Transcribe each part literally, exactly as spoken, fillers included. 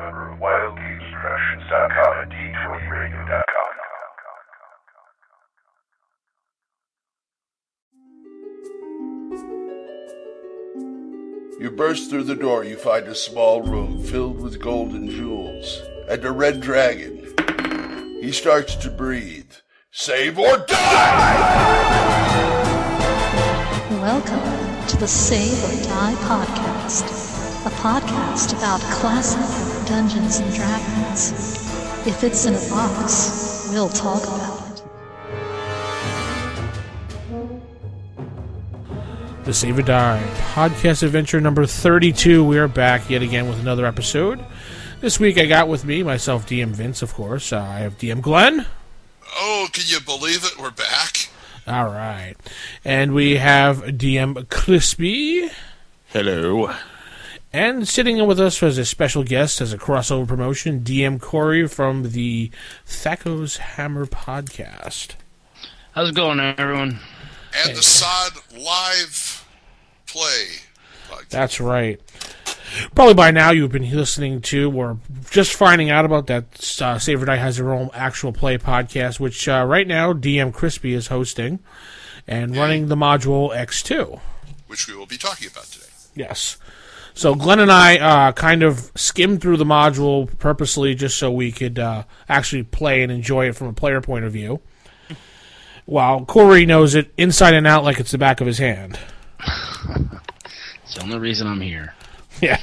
member of Wild Geeks Productions dot com and D twenty radio dot com. You burst through the door, you find a small room filled with golden jewels, and a red dragon. He starts to breathe. Save or die! Welcome to the Save or Die podcast, a podcast about classic Dungeons and Dragons. If it's in a box, we'll talk about it. The Save or Die podcast adventure number thirty-two. We are back yet again with another episode. This week I got with me, myself, D M Vince, of course. Uh, I have D M Glenn. Oh, can you believe it? We're back. All right. And we have D M Crispy. Hello. And sitting in with us as a special guest, as a crossover promotion, D M Corey from the Thaco's Hammer podcast. How's it going, everyone? And hey. the S O D Live Play podcast. That's right. Probably by now you've been listening to or just finding out about that uh, Save or Die has their own actual play podcast, which uh, right now D M Crispy is hosting and yeah. running the module X two. Which we will be talking about today. Yes. So Glenn and I uh, kind of skimmed through the module purposely just so we could uh, actually play and enjoy it from a player point of view. While Corey knows it inside and out like it's the back of his hand. It's the only reason I'm here. Yeah.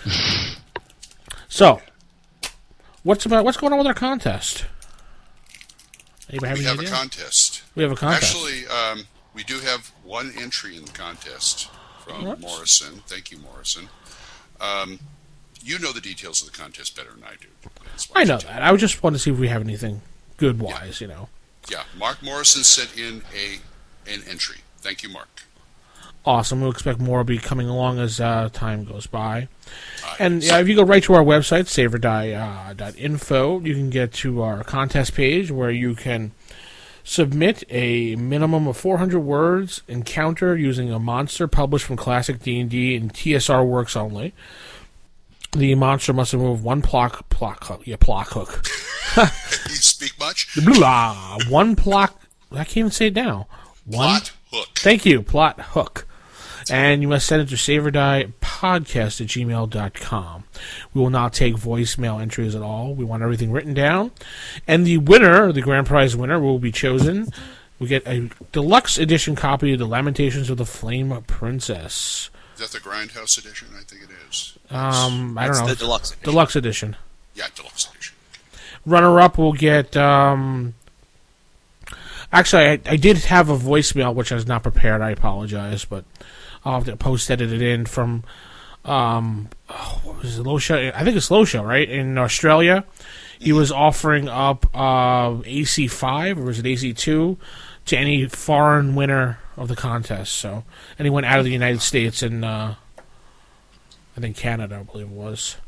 So, what's about what's going on with our contest? Anybody have we any have idea? a contest. We have a contest. Actually, um, we do have one entry in the contest from What? Morrison. Thank you, Morrison. Um, you know the details of the contest better than I do. That's why I know you that. I would just want to see if we have anything good-wise, yeah. you know. Yeah, Mark Morrison sent in a an entry. Thank you, Mark. Awesome. We'll expect more will be coming along as uh, time goes by. Uh, and yeah, if you go right to our website, save or die dot info, you can get to our contest page where you can submit a minimum of four hundred words encounter using a monster published from Classic D and D and T S R Works only. The monster must remove one plock, plock hook. Yeah, plock hook. You speak much? Blah, one plock. I can't even say it now. One, Plot hook. Thank you, plot hook. And you must send it to save or die podcast at gmail dot com. We will not take voicemail entries at all. We want everything written down. And the winner, the grand prize winner, will be chosen. We get a deluxe edition copy of The Lamentations of the Flame Princess. Is that the Grindhouse edition? I think it is. Um, I don't That's know. the deluxe edition. Deluxe edition. Yeah, deluxe edition. Runner-up will get... Um, actually, I, I did have a voicemail, which I was not prepared. I apologize, but I'll have to post-edit it in from... Um, oh, what was it? Low Show? I think it's Low Show, right? In Australia. He was offering up uh, A C five, or was it A C two, to any foreign winner of the contest. So anyone out of the United States and uh, I think Canada, I believe it was.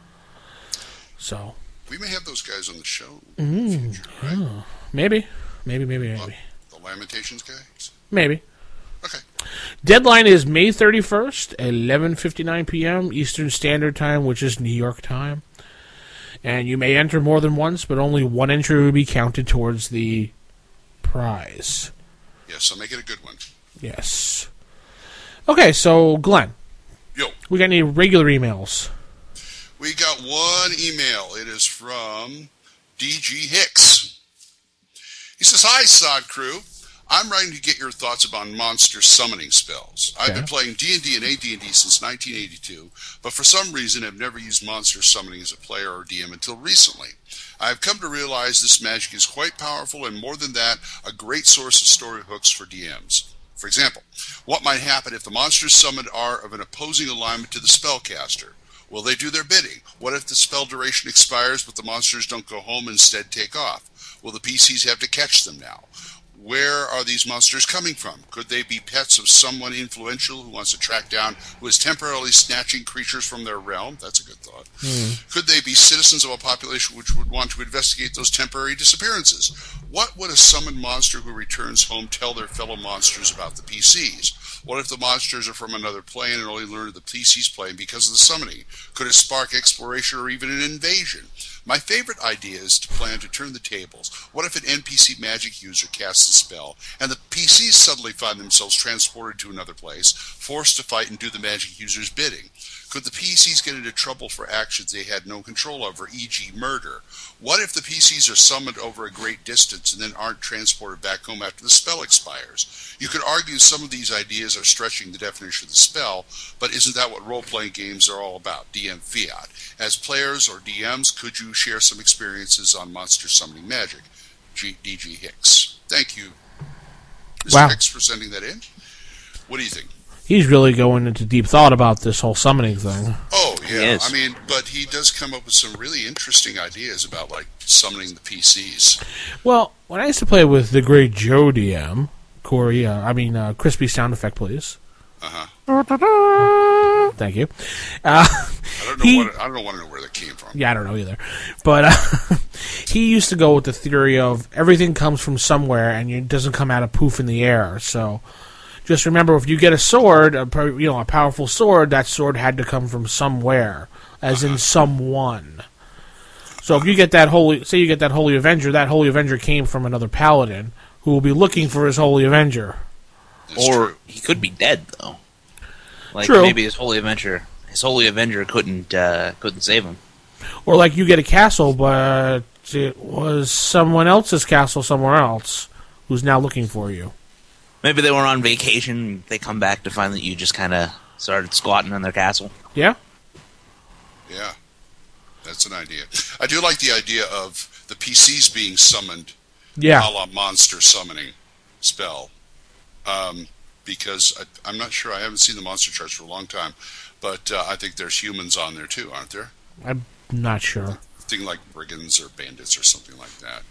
So we may have those guys on the show mm, in the future, right? Oh, maybe, maybe, maybe, maybe, Well, the Lamentations guys. maybe. Okay. Deadline is May thirty-first, eleven fifty-nine p.m. Eastern Standard Time, which is New York time. And you may enter more than once, but only one entry will be counted towards the prize. Yes, so make it a good one. Yes. Okay, so Glenn. Yo. We got any regular emails? We got one email. It is from D G Hicks. He says, "Hi, S O D crew. I'm writing to get your thoughts about monster summoning spells. I've Okay. been playing D and D and A D and D since nineteen eighty-two, but for some reason have never used monster summoning as a player or D M until recently. I have come to realize this magic is quite powerful and, more than that, a great source of story hooks for D Ms. For example, what might happen if the monsters summoned are of an opposing alignment to the spellcaster? Will they do their bidding? What if the spell duration expires but the monsters don't go home and instead take off? Will the P Cs have to catch them now? Where are these monsters coming from? Could they be pets of someone influential who wants to track down, who is temporarily snatching creatures from their realm? That's a good thought. Mm. Could they be citizens of a population which would want to investigate those temporary disappearances? What would a summoned monster who returns home tell their fellow monsters about the P Cs? What if the monsters are from another plane and only learn of the P C's plane because of the summoning? Could it spark exploration or even an invasion? My favorite idea is to plan to turn the tables. What if an N P C magic user casts a spell, and the P Cs suddenly find themselves transported to another place, forced to fight and do the magic user's bidding? Could the P Cs get into trouble for actions they had no control over, for example murder? What if the P Cs are summoned over a great distance and then aren't transported back home after the spell expires? You could argue some of these ideas are stretching the definition of the spell, but isn't that what role-playing games are all about, D M Fiat? As players or D Ms, could you share some experiences on monster summoning magic? G- D G Hicks. Thank you, Mister Wow. Hicks, for sending that in. What do you think? He's really going into deep thought about this whole summoning thing. Oh, He yeah. is. I mean, but he does come up with some really interesting ideas about, like, summoning the P Cs. Well, when I used to play with the great Joe D M, Corey, uh, I mean, uh, crispy sound effect, please. Uh-huh. Thank you. Uh, I don't know he, what I don't want to know where that came from. Yeah, I don't know either. But uh, he used to go with the theory of everything comes from somewhere and it doesn't come out of poof in the air. So just remember, if you get a sword, a, you know, a powerful sword, that sword had to come from somewhere, as uh-huh. in someone. So if you get that holy, say you get that Holy Avenger, that Holy Avenger came from another paladin who will be looking for his Holy Avenger. That's or true. he could be dead though. Like True. maybe his Holy Avenger, his Holy Avenger couldn't uh, couldn't save him. Or like you get a castle, but it was someone else's castle somewhere else who's now looking for you. Maybe they were on vacation. They come back to find that you just kind of started squatting in their castle. Yeah? Yeah, that's an idea. I do like the idea of the P Cs being summoned, Yeah. a la monster summoning spell. Um, because I, I'm not sure, I haven't seen the monster charts for a long time, but uh, I think there's humans on there too, aren't there? I'm not sure. Thing like brigands or bandits or something like that.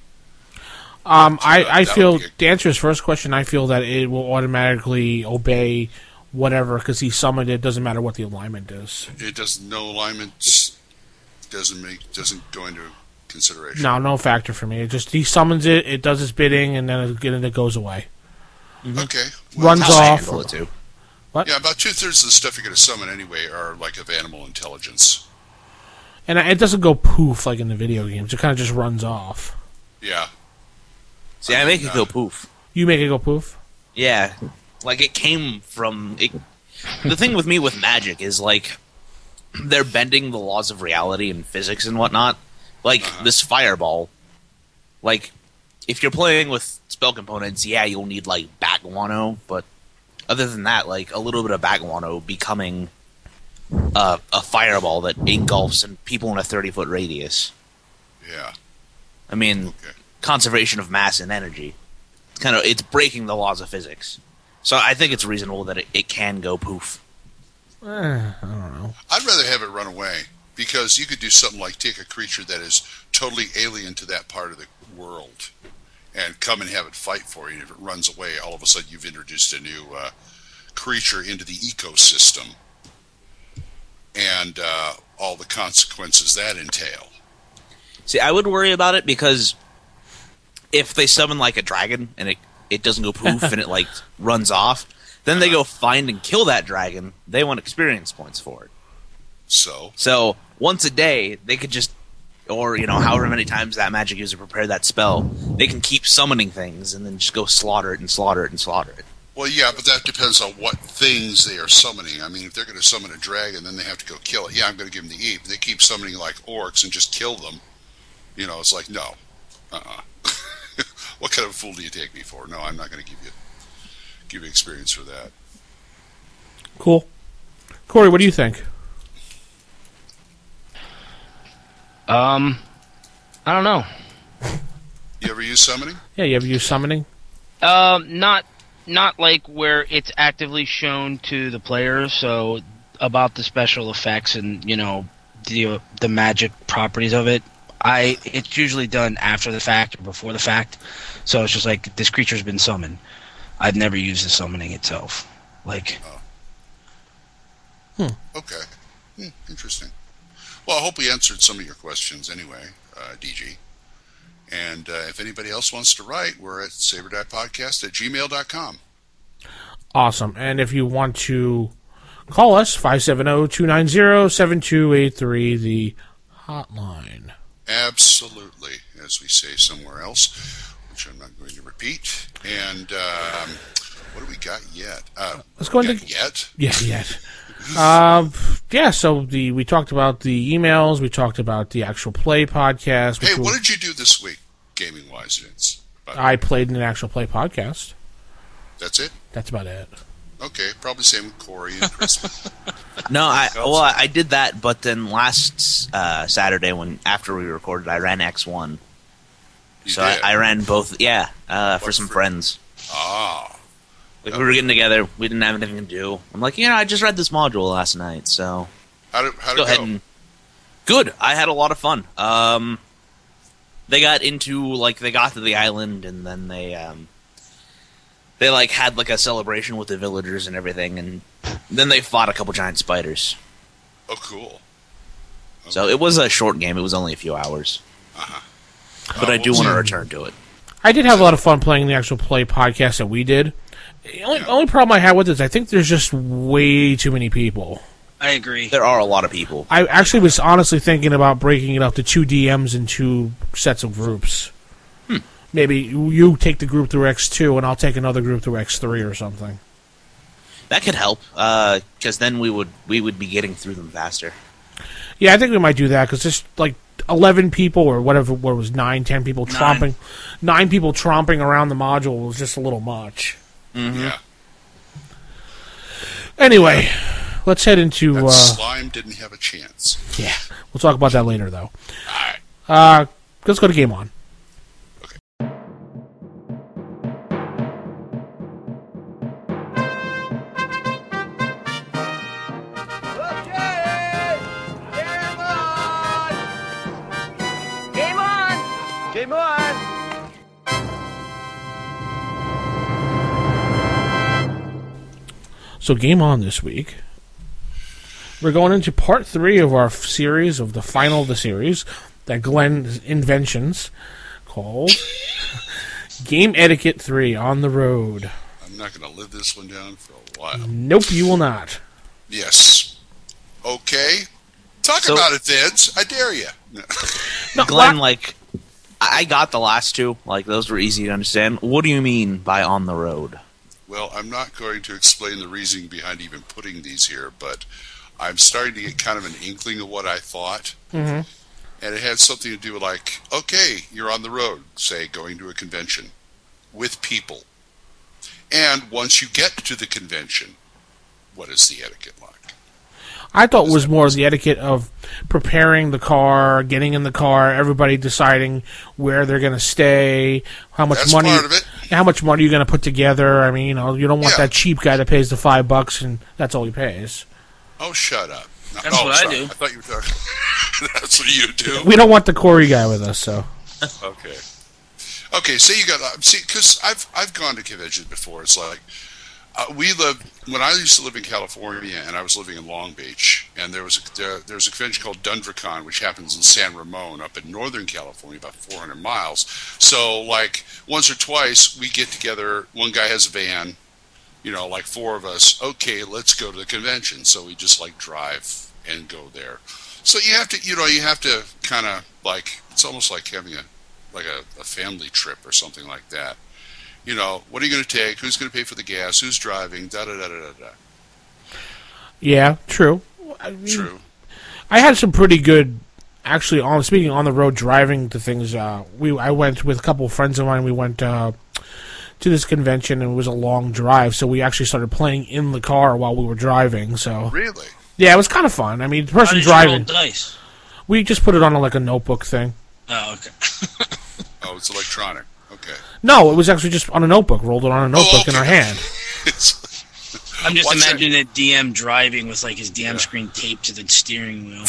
Um, But, I, uh, I that feel, would be a- to answer his first question, I feel that it will automatically obey whatever, because he summoned it, doesn't matter what the alignment is. It doesn't, no alignment doesn't make, doesn't go into consideration. No, no factor for me. It just, he summons it, it does its bidding, and then it, and it goes away. Okay. Runs How I off. handle it too. Yeah, about two-thirds of the stuff you're going to summon anyway are like of animal intelligence. And it doesn't go poof like in the video games. It kind of just runs off. Yeah. See, I, I make mean, it go uh, poof. You make it go poof? Yeah, like it came from. It, the thing with me with magic is like they're bending the laws of reality and physics and whatnot. Like Uh-huh. this fireball. Like if you're playing with spell components, yeah, you'll need like bat guano, but other than that, like a little bit of bat guano becoming uh, a fireball that engulfs and people in a thirty foot radius. Yeah. I mean, Okay. conservation of mass and energy. It's kind of it's breaking the laws of physics. So I think it's reasonable that it, it can go poof. Eh, I don't know. I'd rather have it run away, because you could do something like take a creature that is totally alien to that part of the world and come and have it fight for you. And if it runs away, all of a sudden you've introduced a new uh, creature into the ecosystem, and uh, all the consequences that entail. See, I would worry about it because if they summon like a dragon and it, it doesn't go poof and it like runs off, then they go find and kill that dragon. They want experience points for it. So, So once a day, they could just, or you know, however many times that magic user prepared that spell, they can keep summoning things and then just go slaughter it and slaughter it and slaughter it. well, yeah, but that depends on what things they are summoning. I mean, if they're going to summon a dragon, then they have to go kill it. Yeah, I'm going to give them the E. If they keep summoning like orcs and just kill them, you know, it's like, no. Uh-uh. What kind of fool do you take me for? No, I'm not going to give you give you experience for that. Cool. Corey, what do you think? Um, I don't know. You ever use summoning? Yeah, you ever use summoning? Um, not not like where it's actively shown to the players. So about the special effects and you know the the magic properties of it. I it's usually done after the fact or before the fact. So it's just like this creature's been summoned. I've never used the summoning itself. Like, oh. hmm. Okay, hmm. Interesting. Well, I hope we answered some of your questions anyway, uh, D G. And uh, if anybody else wants to write, we're at saberdadpodcast at gmail dot com. Awesome. And if you want to call us, five seven zero, two nine zero, seven two eight three, the hotline. Absolutely, as we say somewhere else, which I'm not going to repeat. And um, what do we got yet? Uh, Let's go into yet. Yeah, yet. um, yeah. So the we talked about the emails. We talked about the actual play podcast. Hey, what was, did you do this week, gaming wise, Vince? I played in an actual play podcast. That's it. That's about it. Okay, probably same with Corey and Chris. No, I well, I did that, but then last uh, Saturday, when after we recorded, I ran X one. You so did? I, I ran both, yeah, uh, for some for? friends. Ah, like we were getting together, we didn't have anything to do. I'm like, you know, I just read this module last night, so how did how did go it ahead go? and good. I had a lot of fun. Um, they got into like they got to the island, and then they um. They, like, had, like, a celebration with the villagers and everything, and then they fought a couple giant spiders. Oh, cool. Okay. So it was a short game. It was only a few hours. Uh-huh. But uh, I do we'll want to see. return to it. I did have a lot of fun playing the actual play podcast that we did. The only, Yeah. only problem I had with it is I think there's just way too many people. I agree. There are a lot of people. I actually was honestly thinking about breaking it up to two D Ms and two sets of groups. Hmm. Maybe you take the group through X two and I'll take another group through X three or something. That could help, because then we would we would be getting through them faster. Yeah, I think we might do that because just like eleven people or whatever, what it was nine, ten people Nine. tromping, nine people tromping around the module was just a little much. Mm-hmm. Yeah. Anyway, let's head into. That Uh, slime didn't have a chance. yeah, we'll talk about that later though. All right. Uh, let's go to Game On. Game on! So, Game On this week. We're going into part three of our f- series of the final of the series that Glenn inventions called Game Etiquette three on the Road. I'm not going to live this one down for a while. Nope, you will not. Yes. Okay. Talk So- about it, Vince. I dare you. No, Glenn, la- like, I I got the last two. Like, those were easy to understand. What do you mean by on the road? Well, I'm not going to explain the reasoning behind even putting these here, but I'm starting to get kind of an inkling of what I thought. Mhm. And it had something to do with, like, okay, you're on the road, say, going to a convention with people. And once you get to the convention, what is the etiquette like? I thought it was more the etiquette of preparing the car, getting in the car, everybody deciding where they're going to stay, how much That's money, part of it. how much money you're going to put together. I mean, you know, you don't want Yeah. that cheap guy that pays the five bucks and that's all he pays. Oh, shut up. No, That's oh, what I sorry. do. I thought you were talking. That's what you do. We don't want the Corey guy with us, so. Okay. Okay, say you got uh, see because I've I've gone to conventions before. It's like uh, we lived when I used to live in California, and I was living in Long Beach, and there was a, there, there was a convention called DundraCon, which happens in San Ramon, up in Northern California, about four hundred miles. So like once or twice we get together. One guy has a van, you know, like four of us. Okay, let's go to the convention. So we just like drive and go there. So you have to, you know, you have to kind of like it's almost like having a like a, a family trip or something like that. You know, what are you going to take? Who's going to pay for the gas? Who's driving? Da da da da da. da. Yeah, true. I mean, True. I had some pretty good, actually, on speaking on the road driving to things. Uh, we I went with a couple of friends of mine. We went uh, to this convention, and it was a long drive, so we actually started playing in the car while we were driving. So Really? yeah, it was kind of fun. I mean, the How person did you roll driving, dice? we just put it on a, like a notebook thing. Oh, okay. Oh, it's electronic. Okay. No, it was actually just on a notebook. Rolled it on a notebook okay. in our hand. It's- I'm just Watch imagining a D M driving with like his D M screen taped to the steering wheel.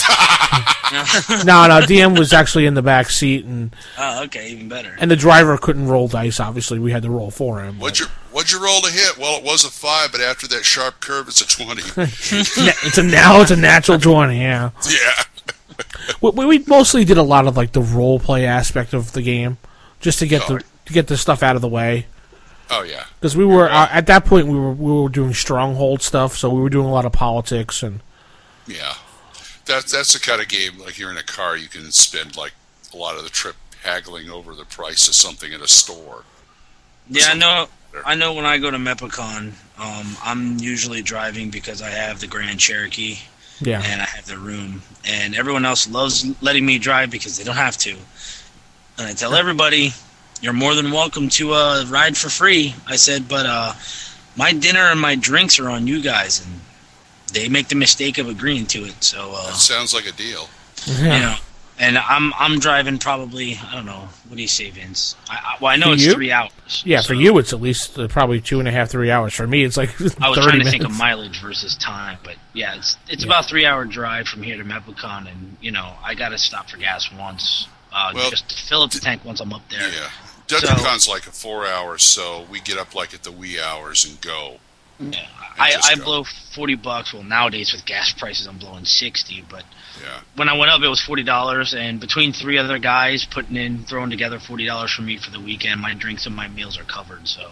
No, no, D M was actually in the back seat, and Oh, okay, even better. and the driver couldn't roll dice. Obviously, we had to roll for him. What'd you What'd you roll to hit? Well, it was a five, but after that sharp curve, it's a twenty. It's a now it's a natural twenty. Yeah. Yeah. We, we mostly did a lot of like the role play aspect of the game, just to get Oh. the to get the stuff out of the way. Oh yeah. Because we were uh, at that point we were we were doing stronghold stuff, so we were doing a lot of politics and Yeah. That's that's the kind of game like you're in a car, you can spend like a lot of the trip haggling over the price of something in a store. Yeah, I know. I know when I go to Mepicon, um, I'm usually driving because I have the Grand Cherokee yeah. and I have the room, and everyone else loves letting me drive because they don't have to. And I tell everybody, you're more than welcome to uh, ride for free. I said, but uh, my dinner and my drinks are on you guys, and they make the mistake of agreeing to it. So, uh, That sounds like a deal. you know, and I'm I'm driving probably, I don't know, what do you say, Vince? I, I, well, I know For it's you? three hours. Yeah, so for you it's at least uh, probably two and a half, three hours. For me, it's like I was thirty trying to minutes. think of mileage versus time, but yeah, it's it's Yeah. about a three hour drive from here to Mepicon, and you know I got to stop for gas once, uh, Well, just to fill up the tank once I'm up there. Yeah. DungeonCon's like a four hours, so we get up like at the wee hours and go. Yeah, I, just I go. blow forty bucks. Well, nowadays with gas prices, I'm blowing sixty. But Yeah. when I went up, it was forty dollars, and between three other guys putting in, throwing together forty dollars for me for the weekend, my drinks and my meals are covered. So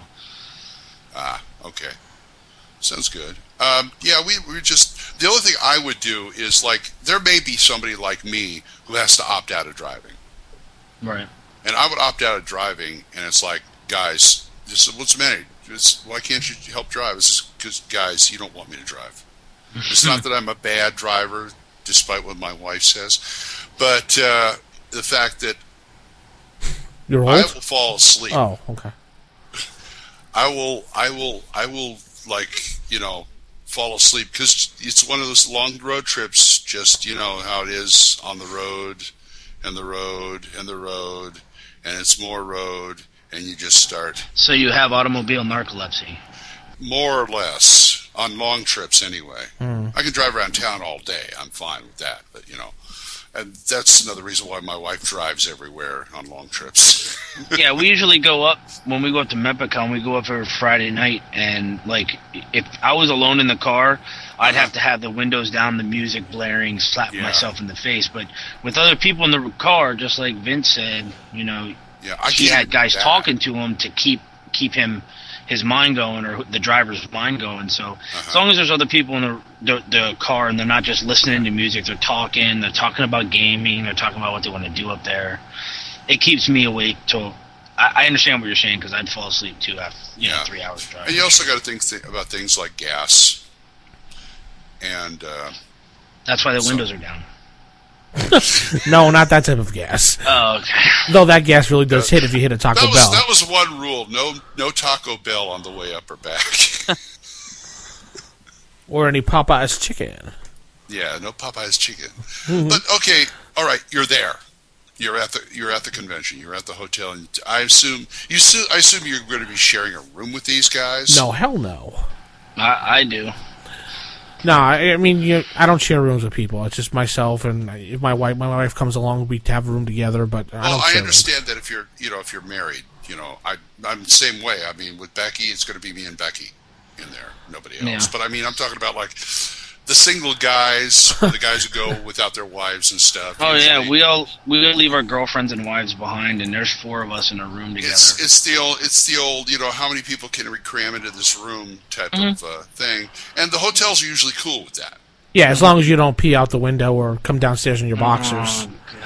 Ah, okay. Sounds good. Um, yeah, we we just the only thing I would do is like there may be somebody like me who has to opt out of driving, right. and I would opt out of driving, and it's like, guys, this is, what's the matter? It's, why can't you help drive? It's just because, guys, you don't want me to drive. It's not that I'm a bad driver, despite what my wife says, but uh, the fact that You're I old? will fall asleep. Oh, okay. I will, I will, I will, like, you know, fall asleep because it's one of those long road trips. Just, you know how it is on the road, and the road, and the road, and it's more road, and you just start So you have automobile narcolepsy. more or less on long trips anyway. Mm. I can drive around town all day. I'm fine with that, but you know, and that's another reason why my wife drives everywhere on long trips. Yeah, we usually go up when we go up to Mepicon. We go up every Friday night, and like if I was alone in the car, I'd have to have the windows down, the music blaring, slap Yeah. myself in the face. But with other people in the car, just like Vince said, you know, Yeah, I he can't had do guys that. talking to him to keep keep him his mind going, or the driver's mind going. So Uh-huh. as long as there's other people in the, the the car and they're not just listening to music, they're talking, they're talking about gaming, they're talking about what they want to do up there. It keeps me awake till. I, I understand what you're saying because I'd fall asleep too after you know Yeah. three hours drive. And you also got to think th- about things like gas, and uh, That's why the So- windows are down. No, not that type of gas. Oh, okay. Though that gas really does hit if you hit a Taco that was Bell. that was one rule: no no Taco Bell on the way up or back. Or any Popeye's chicken. Yeah, no Popeye's chicken. But okay, all right, you're there. You're at the you're at the convention. You're at the hotel, and I assume you assume, I assume you're going to be sharing a room with these guys. No, hell no. I, I do. No, I, I mean, you, I don't share rooms with people. It's just myself, and if my wife, my wife comes along, we have a room together. But I Well, don't I share understand that if you're you know if you're married, you know I I'm the same way. I mean, with Becky, it's going to be me and Becky in there, nobody else. Yeah. But I mean, I'm talking about like the single guys, the guys who go without their wives and stuff. Oh yeah, usually. we all we all leave our girlfriends and wives behind, and there's four of us in a room together. It's it's the old it's the old you know how many people can we cram into this room type Mm-hmm. of uh, thing, and the hotels are usually cool with that. Yeah, as long as you don't pee out the window or come downstairs in your boxers.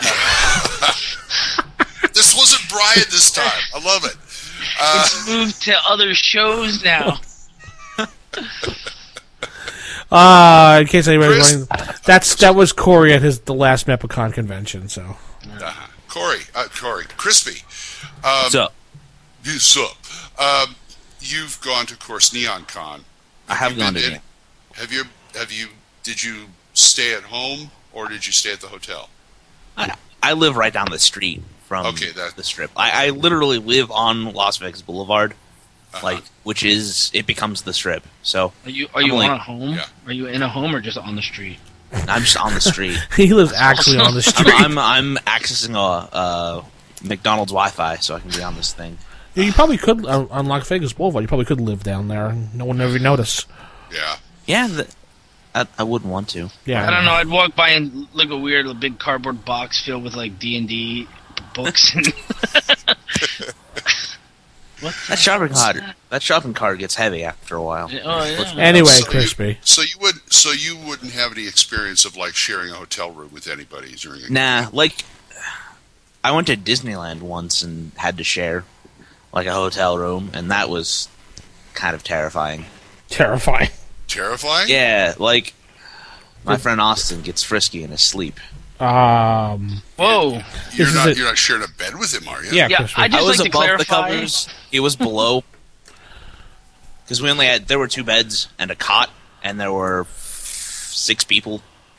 Oh, This wasn't Brian this time. I love it. Uh, Let's move to other shows now. Uh, in case anybody's Chris? wondering, that's that was Corey at his the last Mepicon convention. So uh, Corey, uh, Corey, Crispy. Um, So You sup? Um, you've gone to, of course, Neon Con. I have you gone been to in- Neon. Have you? Have you? Did you stay at home or did you stay at the hotel? I, I live right down the street from Okay, that- the strip. I, I literally live on Las Vegas Boulevard. Uh-huh. like which is it becomes the Strip. So Are you are you I'm on like- a home? Yeah. Are you in a home or just on the street? I'm just on the street. He lives actually on the street. I'm, I'm I'm accessing a, a McDonald's Wi-Fi so I can be on this thing. Yeah, you probably could uh, on Las Vegas Boulevard. You probably could live down there, and no one would ever notice. Yeah. Yeah, the, I, I wouldn't want to. Yeah, I don't know. I'd walk by and look a weird, a big cardboard box filled with like D and D books. And what? That shopping cart, that shopping cart gets heavy after a while. Oh yeah. Anyway, So you- Crispy. So you would, so you wouldn't have any experience of like sharing a hotel room with anybody during a Nah, like I went to Disneyland once and had to share like a hotel room, and that was kind of terrifying. Terrifying. Terrifying? Yeah, like my friend Austin gets frisky in his sleep. Um. Whoa. You're This is not, it. you're not sharing a bed with him, are you? Yeah, Yeah, Crispy. I I just was like to above the clarify. covers. He was below. Because we only had there were two beds and a cot, and there were f- six people.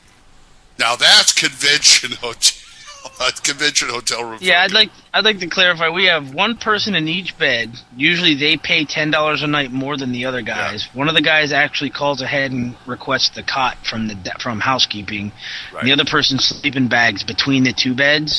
Now that's convention hotel, uh, convention hotel room. Yeah, for I'd you. like I'd like to clarify. We have one person in each bed. Usually, they pay ten dollars a night more than the other guys. One of the guys actually calls ahead and requests the cot from the de- from housekeeping. Right. The other person's sleeping bags between the two beds.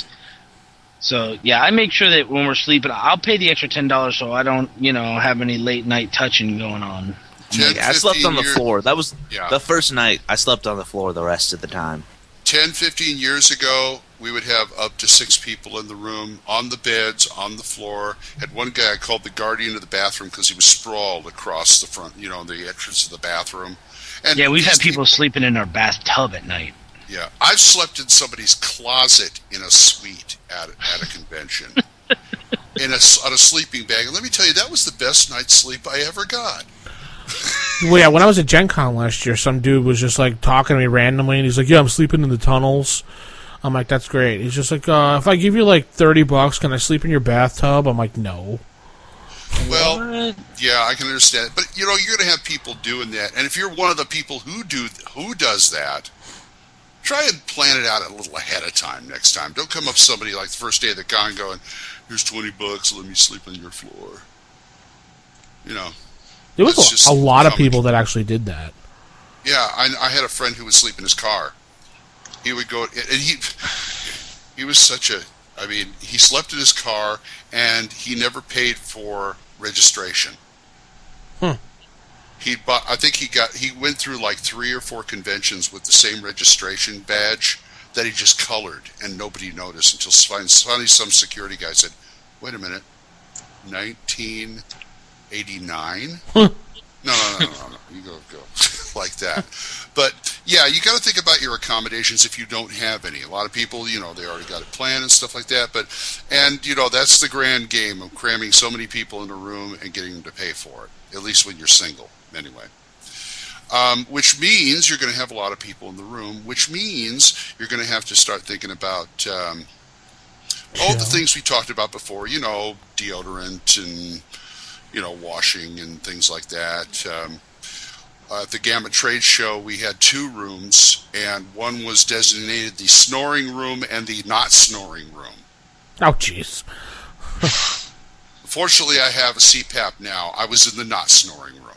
So yeah, I make sure that when we're sleeping, I'll pay the extra ten dollars so I don't, you know, have any late night touching going on. ten, Yeah, I slept on the fifteen years- floor. That was Yeah. the first night. I slept on the floor the rest of the time. ten, fifteen years ago, we would have up to six people in the room, on the beds, on the floor. Had one guy I called the guardian of the bathroom because he was sprawled across the front, you know, the entrance of the bathroom. And Yeah, we've these had people sleeping in our bathtub at night. Yeah, I've slept in somebody's closet in a suite at at a convention, in a on a sleeping bag. And let me tell you, that was the best night's sleep I ever got. Well, yeah, when I was at Gen Con last year, some dude was just like talking to me randomly, and he's like, "Yeah, I'm sleeping in the tunnels." I'm like, "That's great." He's just like, uh, "If I give you like thirty bucks, can I sleep in your bathtub?" I'm like, "No." Well, What? yeah, I can understand, but you know, you're going to have people doing that, and if you're one of the people who do who does that, try and plan it out a little ahead of time next time. Don't come up to somebody like the first day of the con going, "Here's twenty bucks, let me sleep on your floor." You know. There was That's a, just a lot of how people much- that actually did that. Yeah, I, I had a friend who would sleep in his car. He would go, and he he was such a, I mean, he slept in his car, and he never paid for registration. Hmm. He bought, I think he got, he went through like three or four conventions with the same registration badge that he just colored, and nobody noticed until finally some security guy said, "Wait a minute, nineteen eighty-nine?" No, no, no, no, no, no. You go, go like that. But yeah, you got to think about your accommodations if you don't have any. A lot of people, you know, they already got it planned and stuff like that. But and you know, that's the grand game of cramming so many people in a room and getting them to pay for it. At least when you're single, anyway. Um, which means you're going to have a lot of people in the room. Which means you're going to have to start thinking about um, all the things we talked about before. You know, deodorant and you know, washing and things like that. Um, uh, at the Gamma Trade Show, we had two rooms, and one was designated the snoring room and the not snoring room. Oh, jeez. Fortunately, I have a C PAP now. I was in the not snoring room.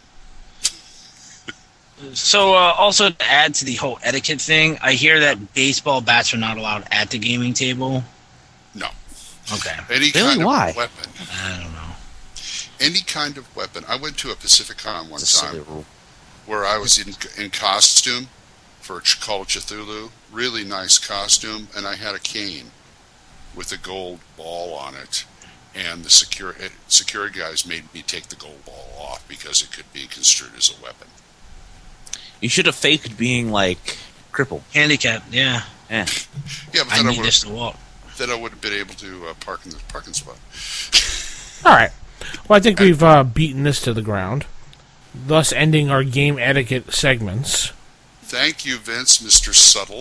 So, uh, also to add to the whole etiquette thing, I hear that baseball bats are not allowed at the gaming table. No. Okay. Any Really? kind of Why? weapon. I don't know. Any kind of weapon. I went to a Pacificon one It's a silly time rule. where I was in in costume for Ch- Call of Cthulhu. Really nice costume, and I had a cane with a gold ball on it. And the secure, eh, security guys made me take the gold ball off because it could be construed as a weapon. You should have faked being like crippled. Handicapped, yeah. Yeah. Yeah, but I then I, need would this have to walk. then I would have been able to uh, park in the parking spot. All right. Well, I think we've uh, beaten this to the ground, thus ending our game etiquette segments. Thank you, Vince, Mister Subtle.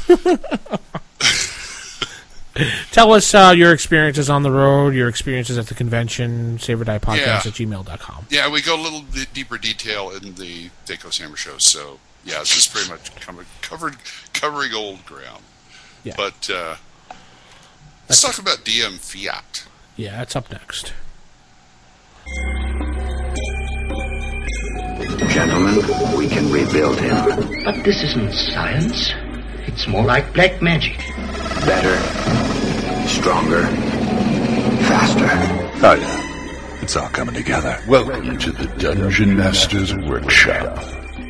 Tell us uh, your experiences on the road, your experiences at the convention, save or die podcast Yeah. at gmail dot com. Yeah, we go a little bit deeper detail in the Dacos Hammer show, so yeah, this is pretty much covered, covered covering old ground. Yeah. But uh, let's talk about D M Fiat. Yeah, that's up next. gentlemen, we can rebuild him. But this isn't science. It's more like black magic. Better, stronger, faster. Oh, yeah. It's all coming together. Welcome to the Dungeon Master's Workshop.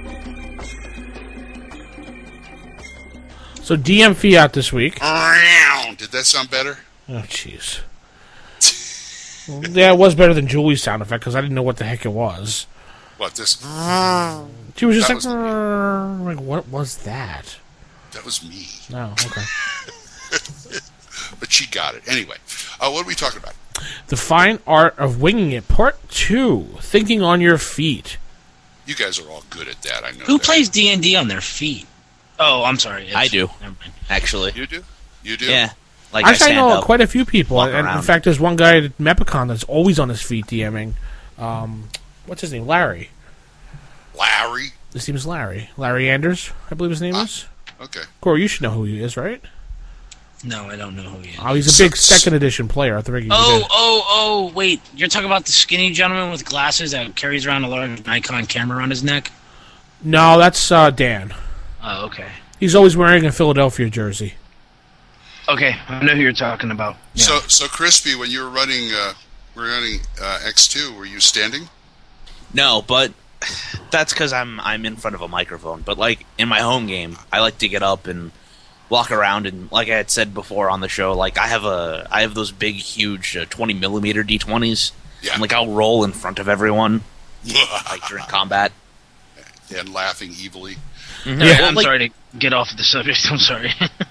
So D M Fiat this week. Did that sound better? Oh, jeez. Yeah, it was better than Julie's sound effect because I didn't know what the heck it was. What, this? She was just That like, was- "Rrrr." Like, what was that? That was me. No, okay. But she got it. Anyway, uh, what are we talking about? The Fine Art of Winging It, Part two, Thinking on Your Feet. You guys are all good at that, I know Who that. plays D and D on their feet? Oh, I'm sorry. It's- I do. Never mind. Actually. You do? You do? Yeah. Like Actually, I, I stand know up, quite a few people. walk And in around. fact, there's one guy at Mepicon that's always on his feet DMing. Um, what's his name? Larry. Larry? His name is Larry. Larry Anders, I believe his name is. Okay. Corey, you should know who he is, right? No, I don't know who he is. Oh, he's a big second edition player. I think you Oh, did. oh, oh, wait. You're talking about the skinny gentleman with glasses that carries around a large Nikon camera around his neck? No, that's uh, Dan. Oh, okay. He's always wearing a Philadelphia jersey. Okay, I know who you're talking about. Yeah. So, so Crispy, when you were running, uh, were running uh, X two, were you standing? No, but that's because I'm I'm in front of a microphone. But like in my home game, I like to get up and walk around, and like I had said before on the show, like I have a I have those big, huge uh, twenty millimeter D twenties, Yeah. and like I'll roll in front of everyone, like during combat. And laughing evilly. Mhm. Yeah, Well, I'm like- sorry to get off the subject. I'm sorry.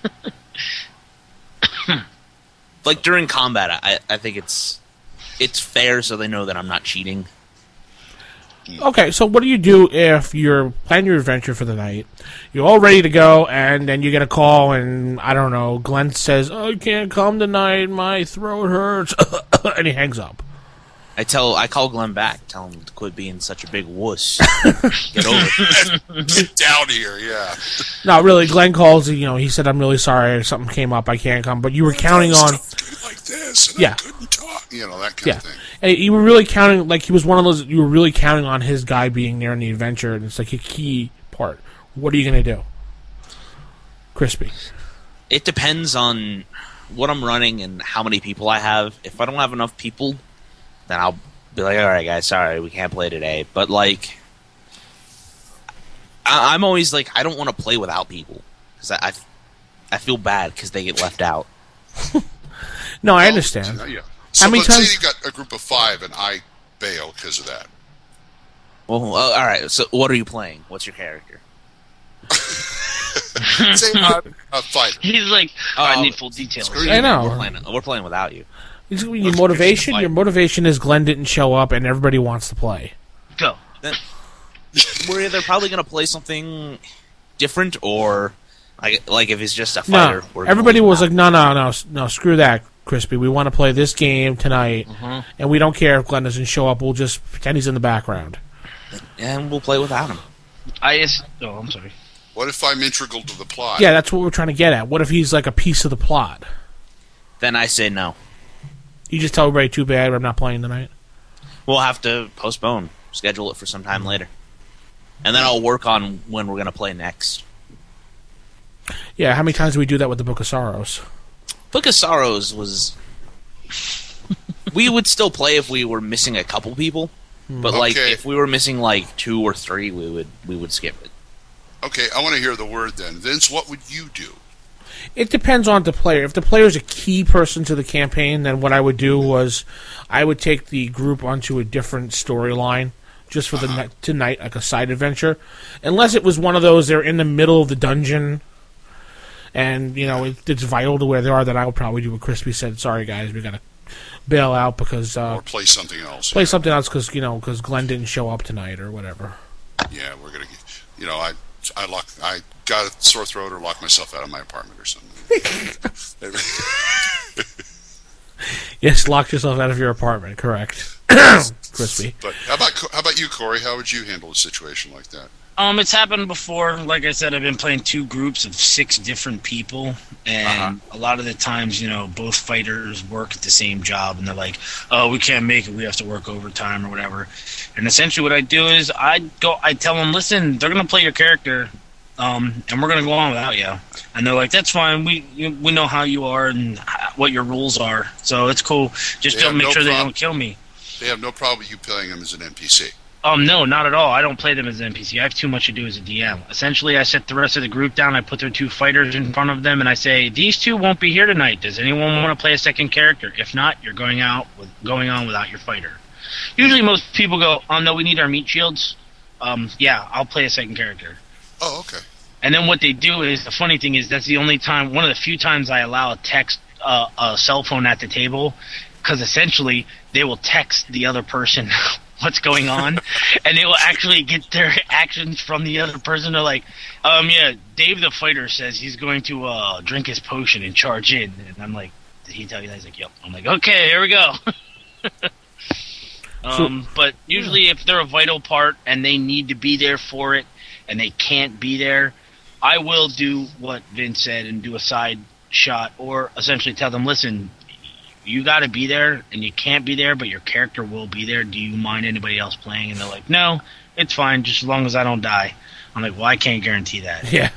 Like during combat, I I think it's it's fair so they know that I'm not cheating. Okay, so what do you do if you're planning your adventure for the night? You're all ready to go, and then you get a call, and I don't know, Glenn says, oh, I can't come tonight, my throat hurts, and he hangs up. I tell I call Glenn back, tell him to quit being such a big wuss. Get over it. Get down here, yeah. No, really, Glenn calls, you know, he said, I'm really sorry, something came up, I can't come, but you were counting on... Like this, and Yeah. I couldn't talk. You know, that kind Yeah, of thing. and you were really counting, like, he was one of those, you were really counting on his guy being there in the adventure, and it's like a key part. What are you going to do? Crispy. It depends on what I'm running and how many people I have. If I don't have enough people, then I'll be like, all right, guys, sorry, we can't play today. But, like, I- I'm always like, I don't want to play without people. Because I, I, I feel bad because they get left out. No, I Well, understand. uh, yeah. So How many let's times- say you got a group of five, and I bail because of that. Well, uh, all right, so what are you playing? What's your character? Say I'm a fighter. He's like, Oh, I need full details. screw I know. We're playing, we're playing without you. It's- Your motivation, your motivation is Glenn didn't show up, and everybody wants to play. Go. Then we're either probably going to play something different, or like, like if it's just a fighter. No, we're everybody going was out. like, no, no, no, s- no, screw that, Crispy. We want to play this game tonight, and we don't care if Glenn doesn't show up. We'll just pretend he's in the background. and we'll play without him. I is. Oh, I'm sorry. What if I'm integral to the plot? Yeah, that's what we're trying to get at. What if he's like a piece of the plot? Then I say no. You just tell everybody, too bad, I'm not playing tonight. We'll have to postpone, schedule it for some time later, and then I'll work on when we're going to play next. Yeah, how many times do we do that with the Book of Sorrows? Book of Sorrows was. We would still play if we were missing a couple people, but like Okay. if we were missing like two or three, we would we would skip it. Okay, I want to hear the word then. Vince, what would you do? It depends on the player. If the player's a key person to the campaign, then what I would do was I would take the group onto a different storyline just for the Uh-huh. ni- tonight, like a side adventure. Unless it was one of those, they're in the middle of the dungeon and, you know, it, it's vital to where they are, then I would probably do what Crispy said. Sorry, guys, we got to bail out because... Uh, Or play something else? play yeah. something else because, you know, because Glenn didn't show up tonight or whatever. Yeah, we're gonna. get- You know, I I lock I got a sore throat or locked myself out of my apartment or something. Yes, locked yourself out of your apartment, correct. Crispy. But how about how about you, Corey? How would you handle a situation like that? Um, it's happened before. Like I said, I've been playing two groups of six different people, and uh-huh. a lot of the times, you know, both fighters work at the same job, and they're like, "Oh, we can't make it. We have to work overtime or whatever." And essentially, what I do is I go, I tell them, "Listen, they're gonna play your character, um, and we're gonna go on without you." And they're like, "That's fine. We we know how you are and what your rules are, so it's cool. Just they don't make no sure prob- they don't kill me." They have no problem with you playing them as an N P C. Um, no, not at all. I don't play them as an N P C. I have too much to do as a D M. Essentially, I set the rest of the group down, I put their two fighters in front of them, and I say, these two won't be here tonight. Does anyone want to play a second character? If not, you're going out with going on without your fighter. Usually most people go, oh, no, we need our meat shields. Um, yeah, I'll play a second character. Oh, okay. And then what they do is, the funny thing is, that's the only time, one of the few times I allow a text, uh, a cell phone at the table, because essentially, they will text the other person what's going on, and they will actually get their actions from the other person. They're like, um, yeah, Dave the fighter says he's going to uh, drink his potion and charge in. And I'm like, did he tell you that? He's like, yep. I'm like, okay, here we go. um, so, but usually if they're a vital part and they need to be there for it and they can't be there, I will do what Vince said and do a side shot, or essentially tell them, listen, you got to be there, and you can't be there, but your character will be there. Do you mind anybody else playing? And they're like, no, it's fine, just as long as I don't die. I'm like, well, I can't guarantee that. Yeah.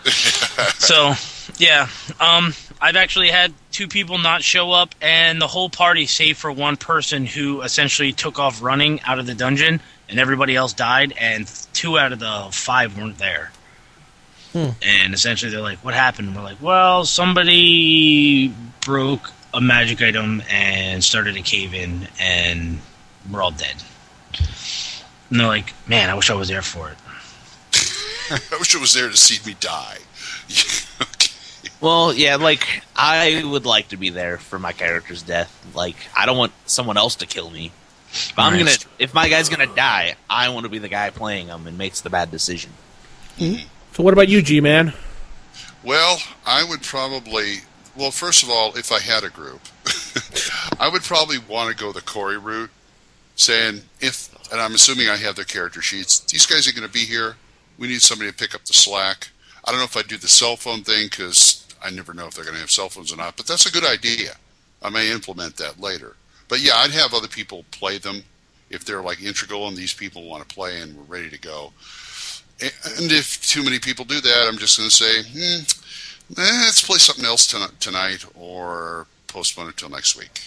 So, yeah. Um, I've actually had two people not show up, and the whole party, save for one person who essentially took off running out of the dungeon, and everybody else died, and two out of the five weren't there. Hmm. And essentially they're like, what happened? And we're like, well, somebody broke a magic item and started a cave in, and we're all dead. And they're like, man, I wish I was there for it. I wish I was there to see me die. Okay. Well, yeah, like, I would like to be there for my character's death. Like, I don't want someone else to kill me. If I'm gonna, if my guy's gonna die, I want to be the guy playing him and makes the bad decision. Mm-hmm. So what about you, G-Man? Well, I would probably... Well, first of all, if I had a group, I would probably want to go the Corey route, saying, if, and I'm assuming I have their character sheets, these guys are going to be here, we need somebody to pick up the slack. I don't know if I'd do the cell phone thing, because I never know if they're going to have cell phones or not, but that's a good idea. I may implement that later. But yeah, I'd have other people play them, if they're like integral and these people want to play and we're ready to go. And if too many people do that, I'm just going to say, hmm, Eh, let's play something else ton- tonight or postpone it until next week.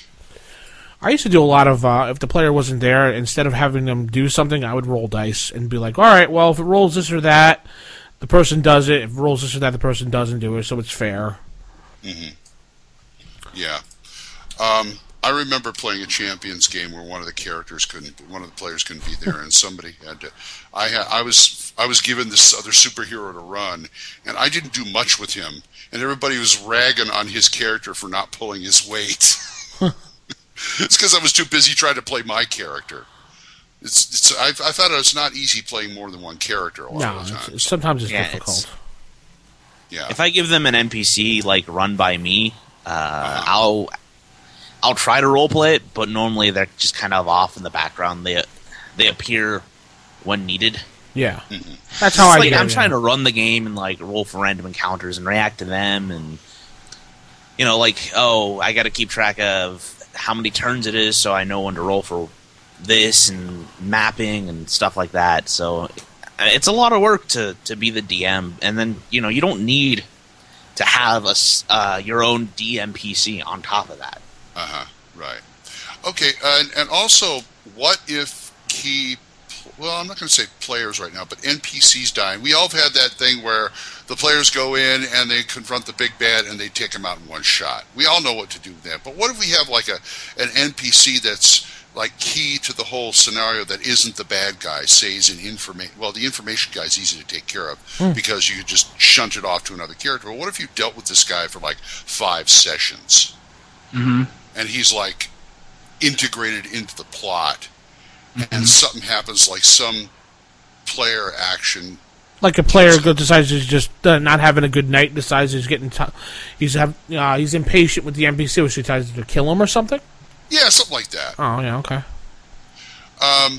I used to do a lot of, uh, if the player wasn't there, instead of having them do something, I would roll dice and be like, all right, well, if it rolls this or that, the person does it. If it rolls this or that, the person doesn't do it, so it's fair. Mm-hmm. Yeah. Um, I remember playing a Champions game where one of the characters couldn't, one of the players couldn't be there, and somebody had to. I had, I was, I was given this other superhero to run, and I didn't do much with him, and everybody was ragging on his character for not pulling his weight. It's because I was too busy trying to play my character. It's, it's. I, I thought it was not easy playing more than one character a lot no, of the times. It's, sometimes it's yeah, difficult. It's, yeah. If I give them an N P C like run by me, uh, uh-huh. I'll. I'll try to roleplay it, but normally they're just kind of off in the background. They they appear when needed. Yeah, mm-hmm. That's how it's I like, get I'm it, trying yeah. to run the game and like roll for random encounters and react to them, and you know, like oh, I got to keep track of how many turns it is, so I know when to roll for this and mapping and stuff like that. So it's a lot of work to to be the D M, and then you know you don't need to have a uh, your own D M P C on top of that. Uh-huh, right. Okay, uh, and, and also, what if key, well, I'm not going to say players right now, but N P Cs die? We all have had that thing where the players go in and they confront the big bad and they take him out in one shot. We all know what to do with that, but what if we have like a an N P C that's like key to the whole scenario that isn't the bad guy, say he's an information, well, the information guy's easy to take care of mm. because you could just shunt it off to another character. But what if you dealt with this guy for like five sessions? Mm-hmm. And he's like integrated into the plot, mm-hmm. and something happens, like some player action. Like a player go, decides he's just uh, not having a good night, decides he's getting t- he's have uh, he's impatient with the N P C, which decides to kill him or something. Yeah, something like that. Oh yeah, okay. Um,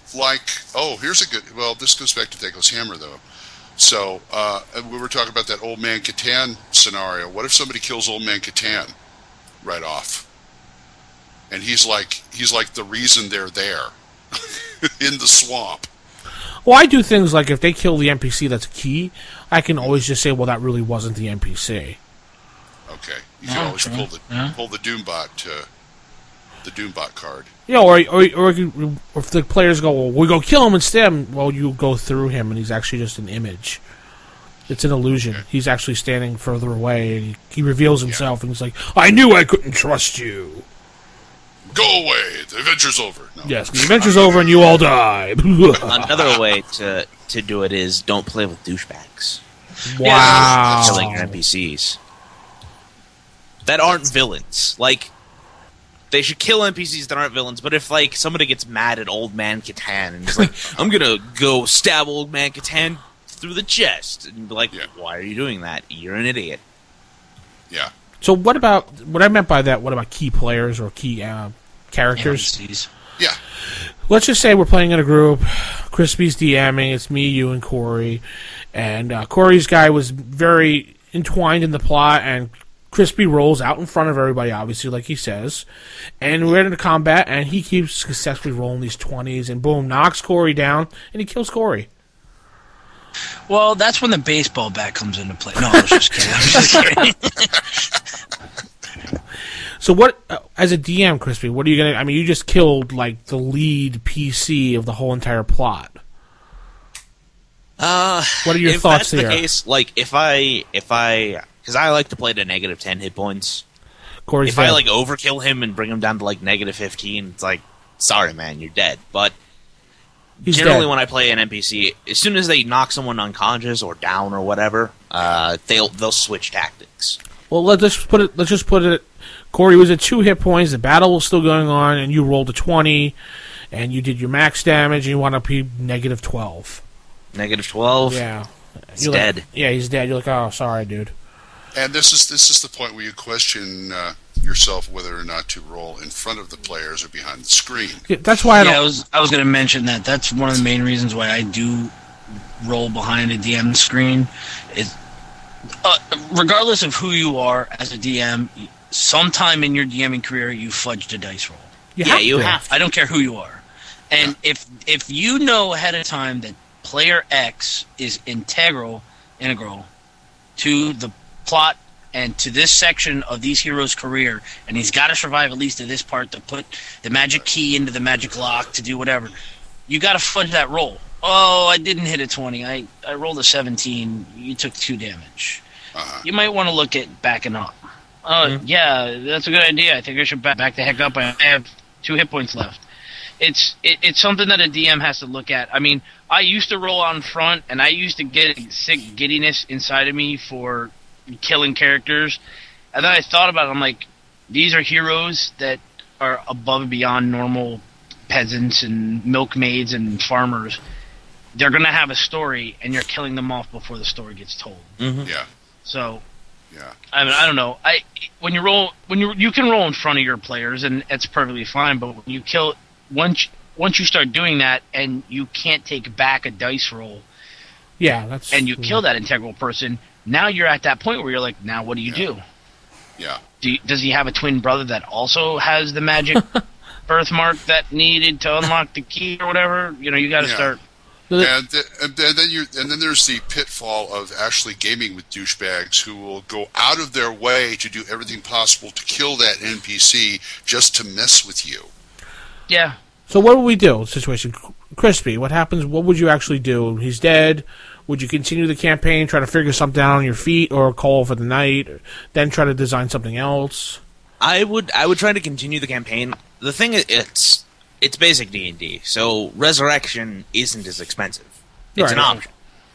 like, oh, here's a good, well, this goes back to Douglas Hammer, though. So, uh, we were talking about that Old Man Catan scenario. What if somebody kills Old Man Catan right off? And he's like, he's like the reason they're there in the swamp. Well, I do things like if they kill the N P C that's key, I can always just say, well, that really wasn't the N P C. Okay. You can Oh, always okay. pull the Yeah. pull the Doombot uh, the Doombot card. You know, or, or, or, you- or if the players go, well, we go kill him instead, well, you go through him, and he's actually just an image. It's an illusion. Okay. He's actually standing further away, and he, he reveals himself, and he's like, I knew I couldn't trust you. Go away. The adventure's over. No. Yes, the adventure's over, and you all die. Another way to to do it is don't play with douchebags. Wow. Killing your N P Cs that aren't villains. Like, they should kill N P Cs that aren't villains, but if, like, somebody gets mad at Old Man Catan and is like, I'm gonna go stab Old Man Catan through the chest, and be like, Yeah. why are you doing that? You're an idiot. Yeah. So what about, what I meant by that, what about key players or key uh, characters? N P Cs. Yeah. Let's just say we're playing in a group. Crispy's DMing. It's me, you, and Corey. And uh, Corey's guy was very entwined in the plot, and Crispy rolls out in front of everybody, obviously, like he says. And we're into combat, and he keeps successfully rolling these twenties, and boom, knocks Corey down, and he kills Corey. Well, that's when the baseball bat comes into play. No, I was just kidding. I was just kidding. So what, uh, as a D M, Crispy, what are you going to... I mean, you just killed, like, the lead P C of the whole entire plot. Uh, What are your if thoughts that's there? the case, like, if I, if I, because I like to play to negative ten hit points. Corey's If dead. I, like, overkill him and bring him down to, like, negative fifteen, it's like, sorry, man, you're dead. But He's generally dead. when I play an N P C, as soon as they knock someone unconscious or down or whatever, uh, they'll they'll switch tactics. Well, let's just put it. Let's just put it. Corey was at two hit points. The battle was still going on, and you rolled a twenty, and you did your max damage, and you wound up be negative twelve. Negative twelve. Yeah, He's You're dead. Like, yeah, he's dead. You're like, oh, sorry, dude. And this is this is the point where you question uh, yourself whether or not to roll in front of the players or behind the screen. Yeah, that's why I yeah, I don't. was I was going to mention that. That's one of the main reasons why I do roll behind a D M screen. Is uh, regardless of who you are as a D M, sometime in your DMing career you fudged a dice roll. You yeah, have you to. have. I don't care who you are, and if if you know ahead of time that player X is integral integral to the plot and to this section of these heroes' career, and he's got to survive at least to this part to put the magic key into the magic lock to do whatever, you got to fudge that roll. Oh, I didn't hit a twenty. I, I rolled a seventeen. You took two damage. Uh-huh. You might want to look at backing up. Oh, yeah, that's a good idea. I think I should back, back the heck up. I have two hit points left. It's it, it's something that a D M has to look at. I mean, I used to roll on front, and I used to get sick giddiness inside of me for killing characters. And then I thought about it. I'm like, these are heroes that are above and beyond normal peasants and milkmaids and farmers. They're going to have a story, and you're killing them off before the story gets told. Mm-hmm. Yeah. So, Yeah. I mean, I don't know. I when you roll when you you can roll in front of your players, and it's perfectly fine. But when you kill once once you start doing that, and you can't take back a dice roll, Yeah, that's. and you kill that integral person, now you're at that point where you're like, now what do you Yeah. do? Yeah. do you, does he have a twin brother that also has the magic birthmark that needed to unlock the key or whatever? You know, you got to Yeah. start. And, th- and then you and then there's the pitfall of actually gaming with douchebags who will go out of their way to do everything possible to kill that N P C just to mess with you. Yeah. So what would we do? Situation, Crispy. What happens? What would you actually do? He's dead. Would you continue the campaign, try to figure something out on your feet, or call for the night, or then try to design something else? I would I would try to continue the campaign. The thing is, it's it's basic D and D, so resurrection isn't as expensive. It's Right. an option.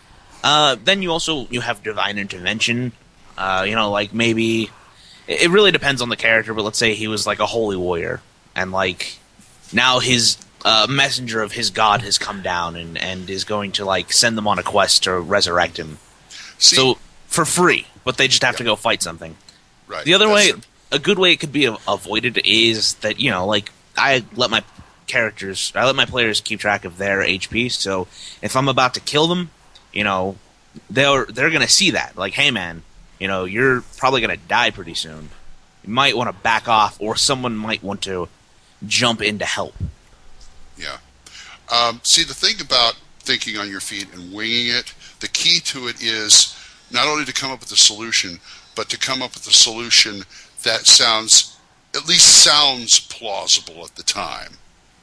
Uh, then you also you have divine intervention. Uh, you know, like maybe it, it really depends on the character. But let's say he was like a holy warrior, and like now his uh, messenger of his god has come down and and is going to like send them on a quest to resurrect him. See, So for free, but they just have to Yeah. go fight something. right, The other that's way, it. a good way it could be avoided is that, you know, like, I let my characters, I let my players keep track of their H P. So if I'm about to kill them, you know, they're they're gonna see that. Like, hey man, you know, you're probably gonna die pretty soon. You might want to back off, or someone might want to jump in to help. Yeah. Um, see, the thing about thinking on your feet and winging it, the key to it is not only to come up with a solution, but to come up with a solution that sounds, at least sounds plausible at the time.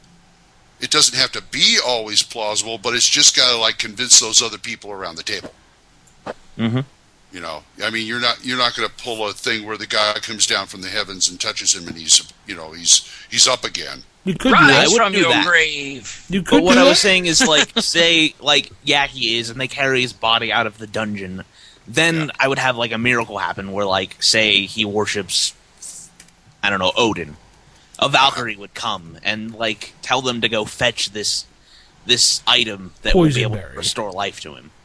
It doesn't have to be always plausible, but it's just got to like convince those other people around the table. Mm-hmm. You know, I mean, you're not you're not going to pull a thing where the guy comes down from the heavens and touches him, and he's you know he's he's up again. You could Rise do that. from do your that. grave. You could But what do I that. was saying is, like, say, like, yeah, he is, and they carry his body out of the dungeon. Then Yeah. I would have, like, a miracle happen where, like, say he worships, I don't know, Odin. A Valkyrie would come and, like, tell them to go fetch this this item that will be Poison able berry. to restore life to him.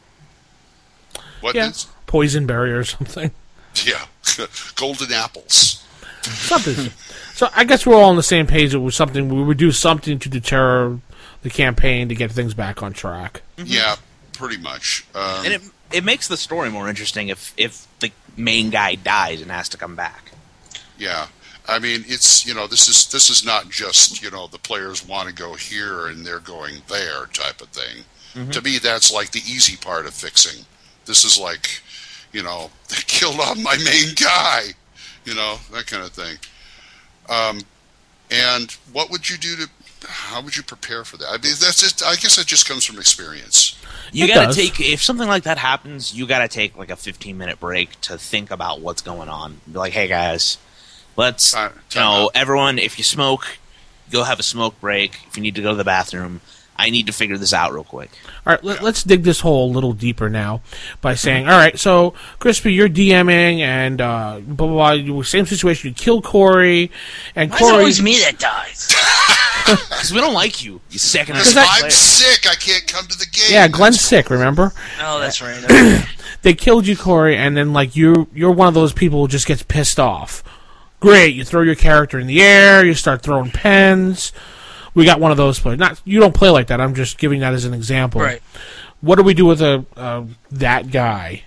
What? Yeah, is- poison berry or something. Yeah, golden apples. Something. So I guess we're all on the same page. It was something we would do something to deter the campaign to get things back on track. Yeah, pretty much. Um, And it it makes the story more interesting if, if the main guy dies and has to come back. Yeah, I mean, it's you know, this is this is not just you know the players want to go here and they're going there type of thing. Mm-hmm. To me, that's like the easy part of fixing. This is like, you know, they killed off my main guy, you know, that kind of thing. Um, and what would you do to? How would you prepare for that? I mean, that's just. I guess that just comes from experience. You It gotta does. take, if something like that happens, you gotta take like a fifteen minute break to think about what's going on. Be like, hey guys, let's, Time- you time know, out. everyone, if you smoke, go have a smoke break. If you need to go to the bathroom, I need to figure this out real quick. All right, let, let's dig this hole a little deeper now by saying, all right, so Crispy, you're DMing and uh, blah blah blah. Same situation. You kill Corey, and Why is it Corey. always me that dies? Because we don't like you, you second Because player. I'm sick, I can't come to the game. Yeah, Glenn's sick. Remember? Oh, that's right. Okay. They killed you, Corey, and then like you, you're one of those people who just gets pissed off. Great, you throw your character in the air. You start throwing pens. We got one of those players. Not you don't play like that. I'm just giving that as an example. Right. What do we do with a uh, that guy?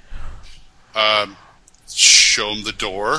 Um, show him the door.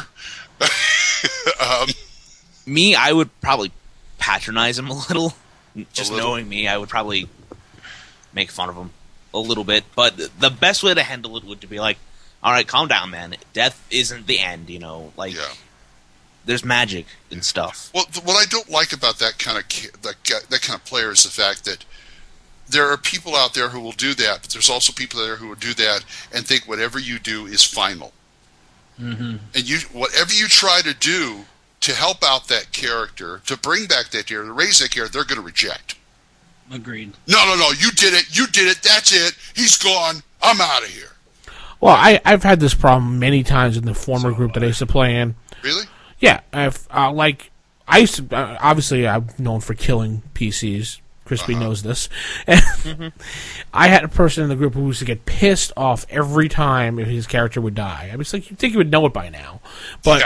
um, Me, I would probably patronize him a little. Just little? knowing me, I would probably make fun of him a little bit. But the best way to handle it would to be like, all right, calm down, man. Death isn't the end, you know. Like, yeah. there's magic and stuff. Well, th- what I don't like about that kind of ca- that ga- that kind of player is the fact that there are people out there who will do that, but there's also people there who will do that and think whatever you do is final. Mm-hmm. And you, whatever you try to do to help out that character, to bring back that character, to raise that character, they're going to reject. Agreed. No, no, no, you did it, you did it, that's it, he's gone, I'm out of here. Well, I, I've had this problem many times in the former group that I used to play in. Really? Yeah, I've, uh, like I used to. Uh, obviously, I'm known for killing P Cs. Crispy Uh-huh. knows this. And I had a person in the group who used to get pissed off every time if his character would die. I was like, you'd think you would know it by now, but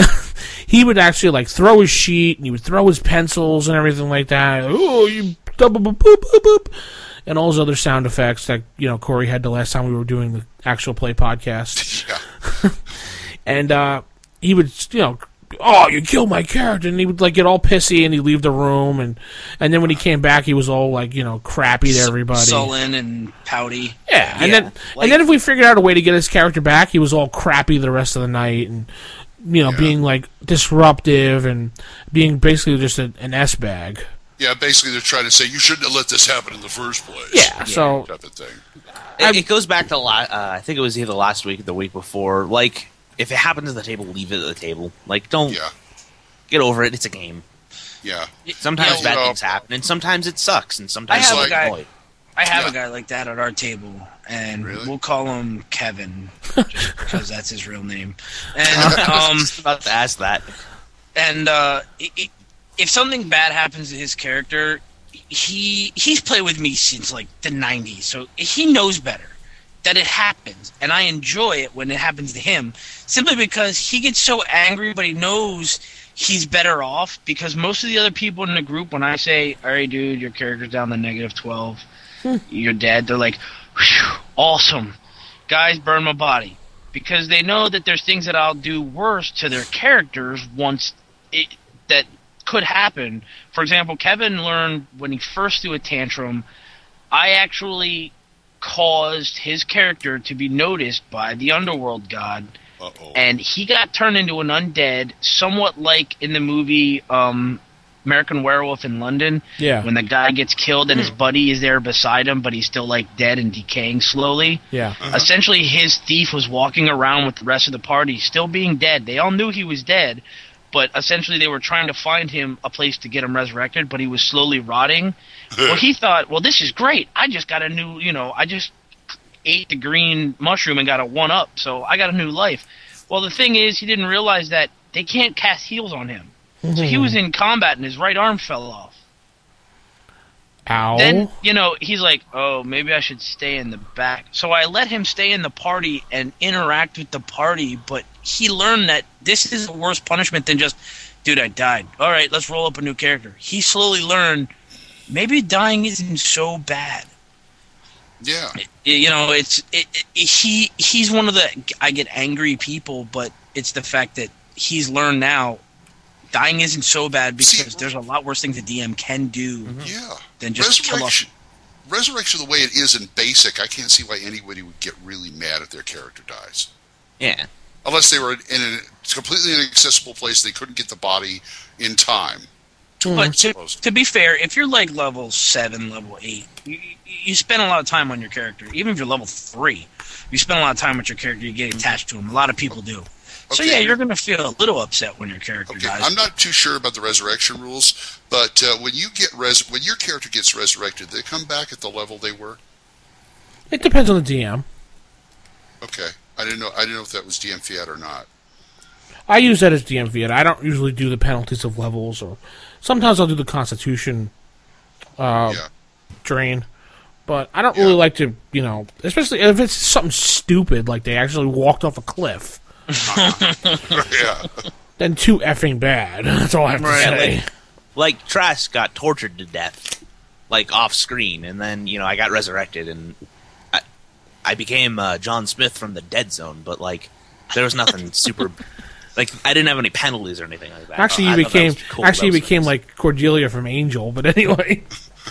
he would actually like throw his sheet and he would throw his pencils and everything like that. Oh, you double boop boop boop boop, and all those other sound effects that you know Corey had the last time we were doing the actual play podcast. Yeah. And uh, he would, you know, oh, you killed my character, and he would like get all pissy and he'd leave the room, and and then when he came back, he was all like, you know, crappy to everybody. Sullen and pouty. Yeah, and Yeah, then like- and then if we figured out a way to get his character back, he was all crappy the rest of the night, and you know, Yeah. being like disruptive and being basically just a, an S bag. Yeah, basically they're trying to say, you shouldn't have let this happen in the first place. Yeah, so Type of thing. It, it goes back to la- uh, I think it was either last week or the week before. Like, if it happens at the table, leave it at the table. Like, don't Yeah, get over it. It's a game. yeah. Sometimes You bad know, things happen, and sometimes it sucks, and sometimes I have it's a guy- annoying. I have Yeah. a guy like that at our table, and Really? we'll call him Kevin, just because that's his real name. And I um, was just about to ask that. and uh, i i if something bad happens to his character, he he's played with me since like the nineties, so he knows better that it happens, and I enjoy it when it happens to him, simply because he gets so angry, but he knows he's better off because most of the other people in the group, when I say, all right, dude, your character's down to negative twelve, you're dead, they're like, awesome. Guys, burn my body. Because they know that there's things that I'll do worse to their characters once it, that could happen. For example, Kevin learned when he first threw a tantrum, I actually caused his character to be noticed by the Underworld God. Uh-oh. And he got turned into an undead, somewhat like in the movie um, American Werewolf in London. Yeah. When the guy gets killed and his buddy is there beside him, but he's still like dead and decaying slowly. Yeah. Uh-huh. Essentially, his thief was walking around with the rest of the party, still being dead. They all knew he was dead, but essentially they were trying to find him a place to get him resurrected, but he was slowly rotting. Well, he thought, well, this is great. I just got a new, you know, I just ate the green mushroom and got a one-up, so I got a new life. Well, the thing is, he didn't realize that they can't cast heals on him. So he was in combat and his right arm fell off. Ow. Then, you know, he's like, oh, maybe I should stay in the back. So I let him stay in the party and interact with the party, but he learned that this is a worse punishment than just, dude, I died. All right, let's roll up a new character. He slowly learned maybe dying isn't so bad. Yeah. You know, it's it, it, he he's one of the I get angry people, but it's the fact that he's learned now dying isn't so bad because See, there's a lot worse things the D M can do Yeah. than just kill off. Resurrection, Resurrection, the way it is in basic, I can't see why anybody would get really mad if their character dies. Yeah. Unless they were in a completely inaccessible place, they couldn't get the body in time. But to, to be fair, if you're like level seven, level eight, you, you spend a lot of time on your character. Even if you're level three, you spend a lot of time with your character. You get attached to him. A lot of people do. So Okay. yeah, you're going to feel a little upset when your character Okay, dies. I'm not too sure about the resurrection rules, but uh, when you get res- when your character gets resurrected, they come back at the level they were. It depends on the D M. Okay, I didn't know. I didn't know if that was D M Fiat or not. I use that as D M Fiat. I don't usually do the penalties of levels, or sometimes I'll do the Constitution uh, Yeah. drain. But I don't really Yeah. like to, you know, especially if it's something stupid, like they actually walked off a cliff. Yeah. Then too effing bad. That's all I have to Right, say. like- Like, Trask got tortured to death, like, off screen, and then, you know, I got resurrected, and I, I became uh, John Smith from the Dead Zone, but, like, there was nothing super... Like, I didn't have any penalties or anything like that. Actually, I you thought that became was cool. actually you That was became nice. like Cordelia from Angel, but anyway.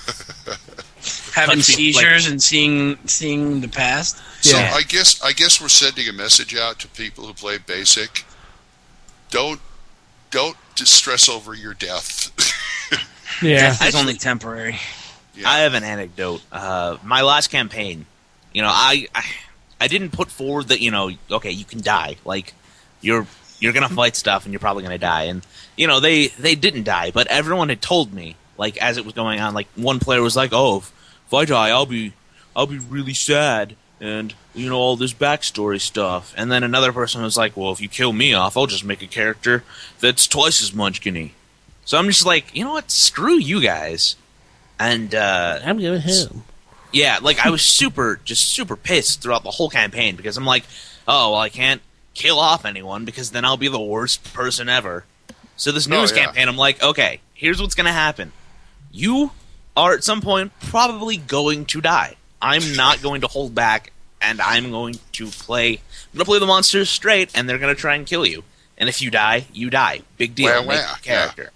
Having Like, seizures and seeing seeing the past. So Yeah. I guess I guess we're sending a message out to people who play basic. Don't don't distress over your death. Yeah. Death is only temporary. Yeah. I have an anecdote. Uh, my last campaign, you know, I, I I didn't put forward that, you know, okay, you can die. Like, you're you're gonna fight stuff and you're probably gonna die. And, you know, they, they didn't die, but everyone had told me, like, as it was going on, like, one player was like, oh, if, if I die, I'll be I'll be really sad, and, you know, all this backstory stuff. And then another person was like, well, if you kill me off, I'll just make a character that's twice as munchkin-y. So I'm just like, you know what, screw you guys. And, uh... I'm giving him. Yeah, like, I was super, just super pissed throughout the whole campaign, because I'm like, oh, well, I can't kill off anyone, because then I'll be the worst person ever. So this newest yeah. campaign, I'm like, okay, here's what's gonna happen. You are, at some point, probably going to die. I'm not going to hold back, and I'm going to play, I'm gonna play the monsters straight, and they're gonna try and kill you. And if you die, you die. Big deal. Wah, Make wah, your character.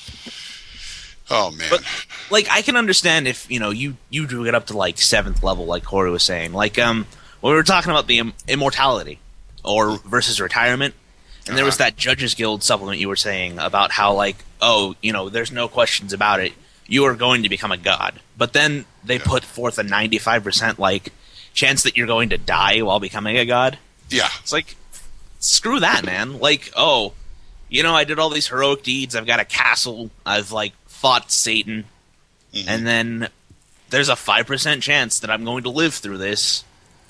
Oh man. But, like, I can understand if, you know, you, you drew it up to, like, seventh level, like Corey was saying. Like, um, when we were talking about the Im- immortality, or versus retirement, and there was Uh-huh. that Judges Guild supplement you were saying about how, like, oh, you know, there's no questions about it. You are going to become a god. But then they Yeah. put forth a ninety-five percent, like, chance that you're going to die while becoming a god. Yeah. It's like, screw that, man. Like, oh, you know, I did all these heroic deeds. I've got a castle. I've, like, fought Satan. Mhm. And then there's a five percent chance that I'm going to live through this.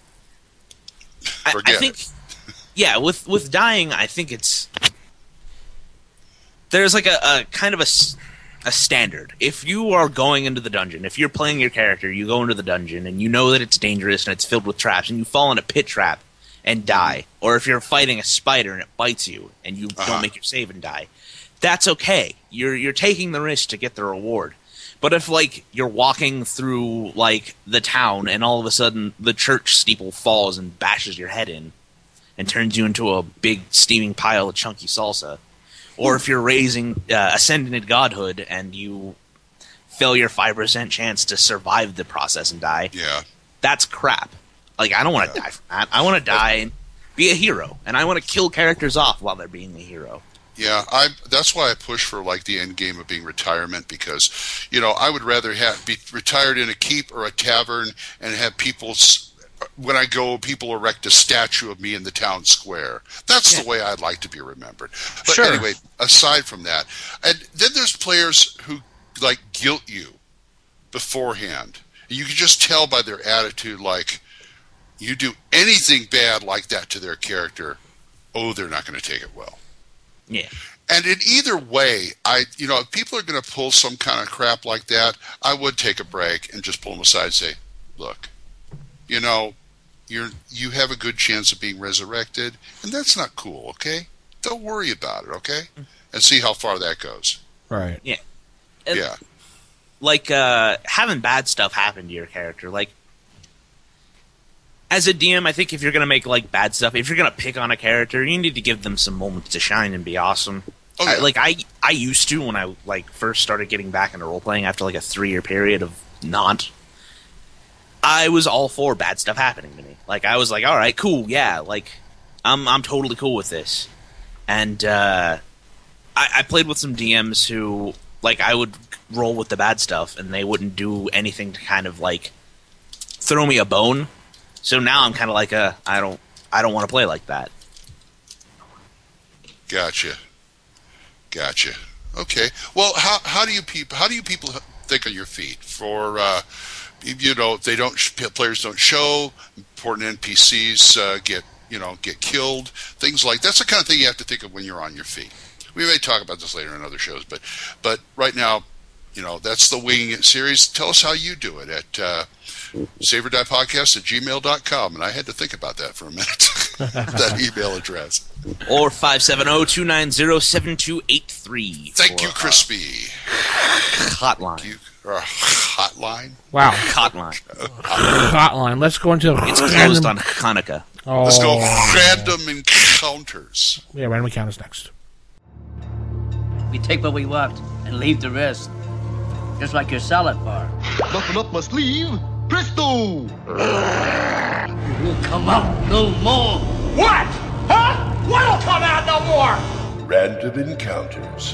I, Forget I think, it. yeah, with, with dying, I think it's... There's, like, a, a kind of a, s- a standard. If you are going into the dungeon, if you're playing your character, you go into the dungeon, and you know that it's dangerous and it's filled with traps, and you fall in a pit trap, and die, or if you're fighting a spider and it bites you and you Uh-huh. don't make your save and die, that's okay. You're you're taking the risk to get the reward. But if like you're walking through like the town and all of a sudden the church steeple falls and bashes your head in and turns you into a big steaming pile of chunky salsa, or if you're raising uh, ascended godhood and you fail your five percent chance to survive the process and die, Yeah. that's crap. Like, I don't want to Yeah. die from that. I want to die and be a hero, and I want to kill characters off while they're being a hero. Yeah, I. That's why I push for like the end game of being retirement, because, you know, I would rather have be retired in a keep or a tavern and have people, s- when I go, people erect a statue of me in the town square. That's Yeah. the way I'd like to be remembered. But Sure. anyway, aside from that, and then there's players who like guilt you beforehand. You can just tell by their attitude, like, you do anything bad like that to their character, oh, they're not going to take it well. Yeah. And in either way, I, you know, if people are going to pull some kind of crap like that, I would take a break and just pull them aside and say, look, you know, you're, you have a good chance of being resurrected, and that's not cool, okay? Don't worry about it, okay? And see how far that goes. Right. Yeah. And, Yeah. Like, uh, having bad stuff happen to your character. Like, as a D M, I think if you're going to make, like, bad stuff, if you're going to pick on a character, you need to give them some moments to shine and be awesome. Oh, yeah. I, like, I I used to when I, like, first started getting back into role-playing after, like, a three-year period of not. I was all for bad stuff happening to me. Like, I was like, all right, cool, yeah, like, I'm I'm totally cool with this. And, uh, I, I played with some D Ms who, like, I would roll with the bad stuff, and they wouldn't do anything to kind of, like, throw me a bone. So now I'm kind of like, uh, I don't, I don't want to play like that. Gotcha. Gotcha. Okay. Well, how how do you people how do you people think on your feet for uh, you know they don't players don't show, important N P Cs uh, get you know get killed, things like that's the kind of thing you have to think of when you're on your feet. We may talk about this later in other shows, but but right now, you know that's the Winging It series. Tell us how you do it at uh, save or die podcast at gmail dot com, and I had to think about that for a minute. That email address. Or five seven zero, two nine zero, seven two eight three. Thank for, you, Crispy. Uh, hotline. You, uh, hotline? Wow. Hotline. Hotline. Let's go into It's closed random. on Hanukkah. Oh. Let's go random encounters. Yeah, random encounters next. We take what we want and leave the rest. Just like your salad bar. Nothing up my sleeve. Presto! You will come out no more. What? Huh? What'll come out no more? Random encounters.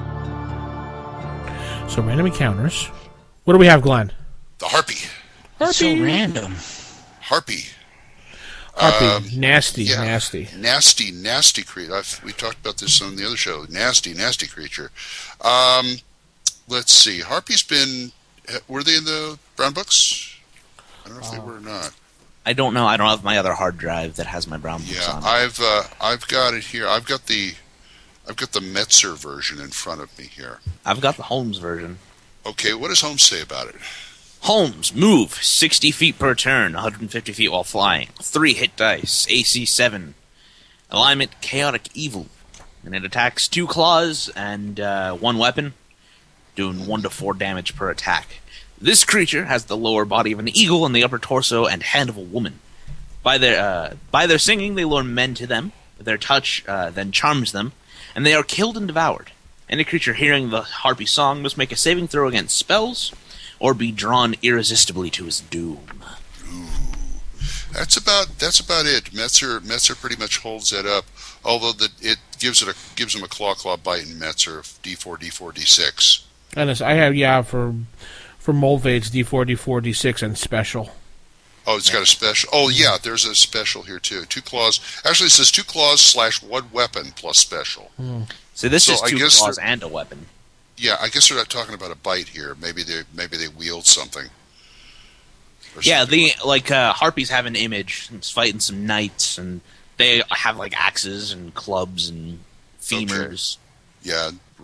So random encounters. What do we have, Glenn? The Harpy. It's so random. Harpy. Harpy. Um, nasty, yeah. nasty. Nasty, nasty creature. I've, we talked about this on the other show. Nasty, nasty creature. Um, let's see. Harpy's been... Were they in the Brown Books? I don't know if they were or not. I don't know. I don't have my other hard drive that has my brown books Yeah, on it. I've uh, I've got it here. I've got the I've got the Metzer version in front of me here. I've got the Holmes version. Okay, what does Holmes say about it? Holmes, move sixty feet per turn, one hundred fifty feet while flying. Three hit dice, A C seven. Alignment, chaotic evil. And it attacks two claws and uh, one weapon, doing one to four damage per attack. This creature has the lower body of an eagle and the upper torso and hand of a woman. By their uh, by their singing, they lure men to them. Their touch uh, then charms them, and they are killed and devoured. Any creature hearing the harpy song must make a saving throw against spells, or be drawn irresistibly to his doom. Ooh, that's about that's about it. Metzer Metzer pretty much holds that up. Although the, it gives it a gives him a claw claw bite in Metzer D four D four D six. And it's, I have yeah for for Molvade's D four D four D six and special. Oh, it's got a special. Oh, yeah, there's a special here too. Two claws. Actually, it says two claws slash one weapon plus special. Hmm. So this So is I two guess claws they're- and a weapon. Yeah, I guess they're not talking about a bite here. Maybe they maybe they wield something. Or Yeah, something the like- like uh, harpies have an image. It's fighting some knights, and they have like axes and clubs and femurs. yeah, rocks.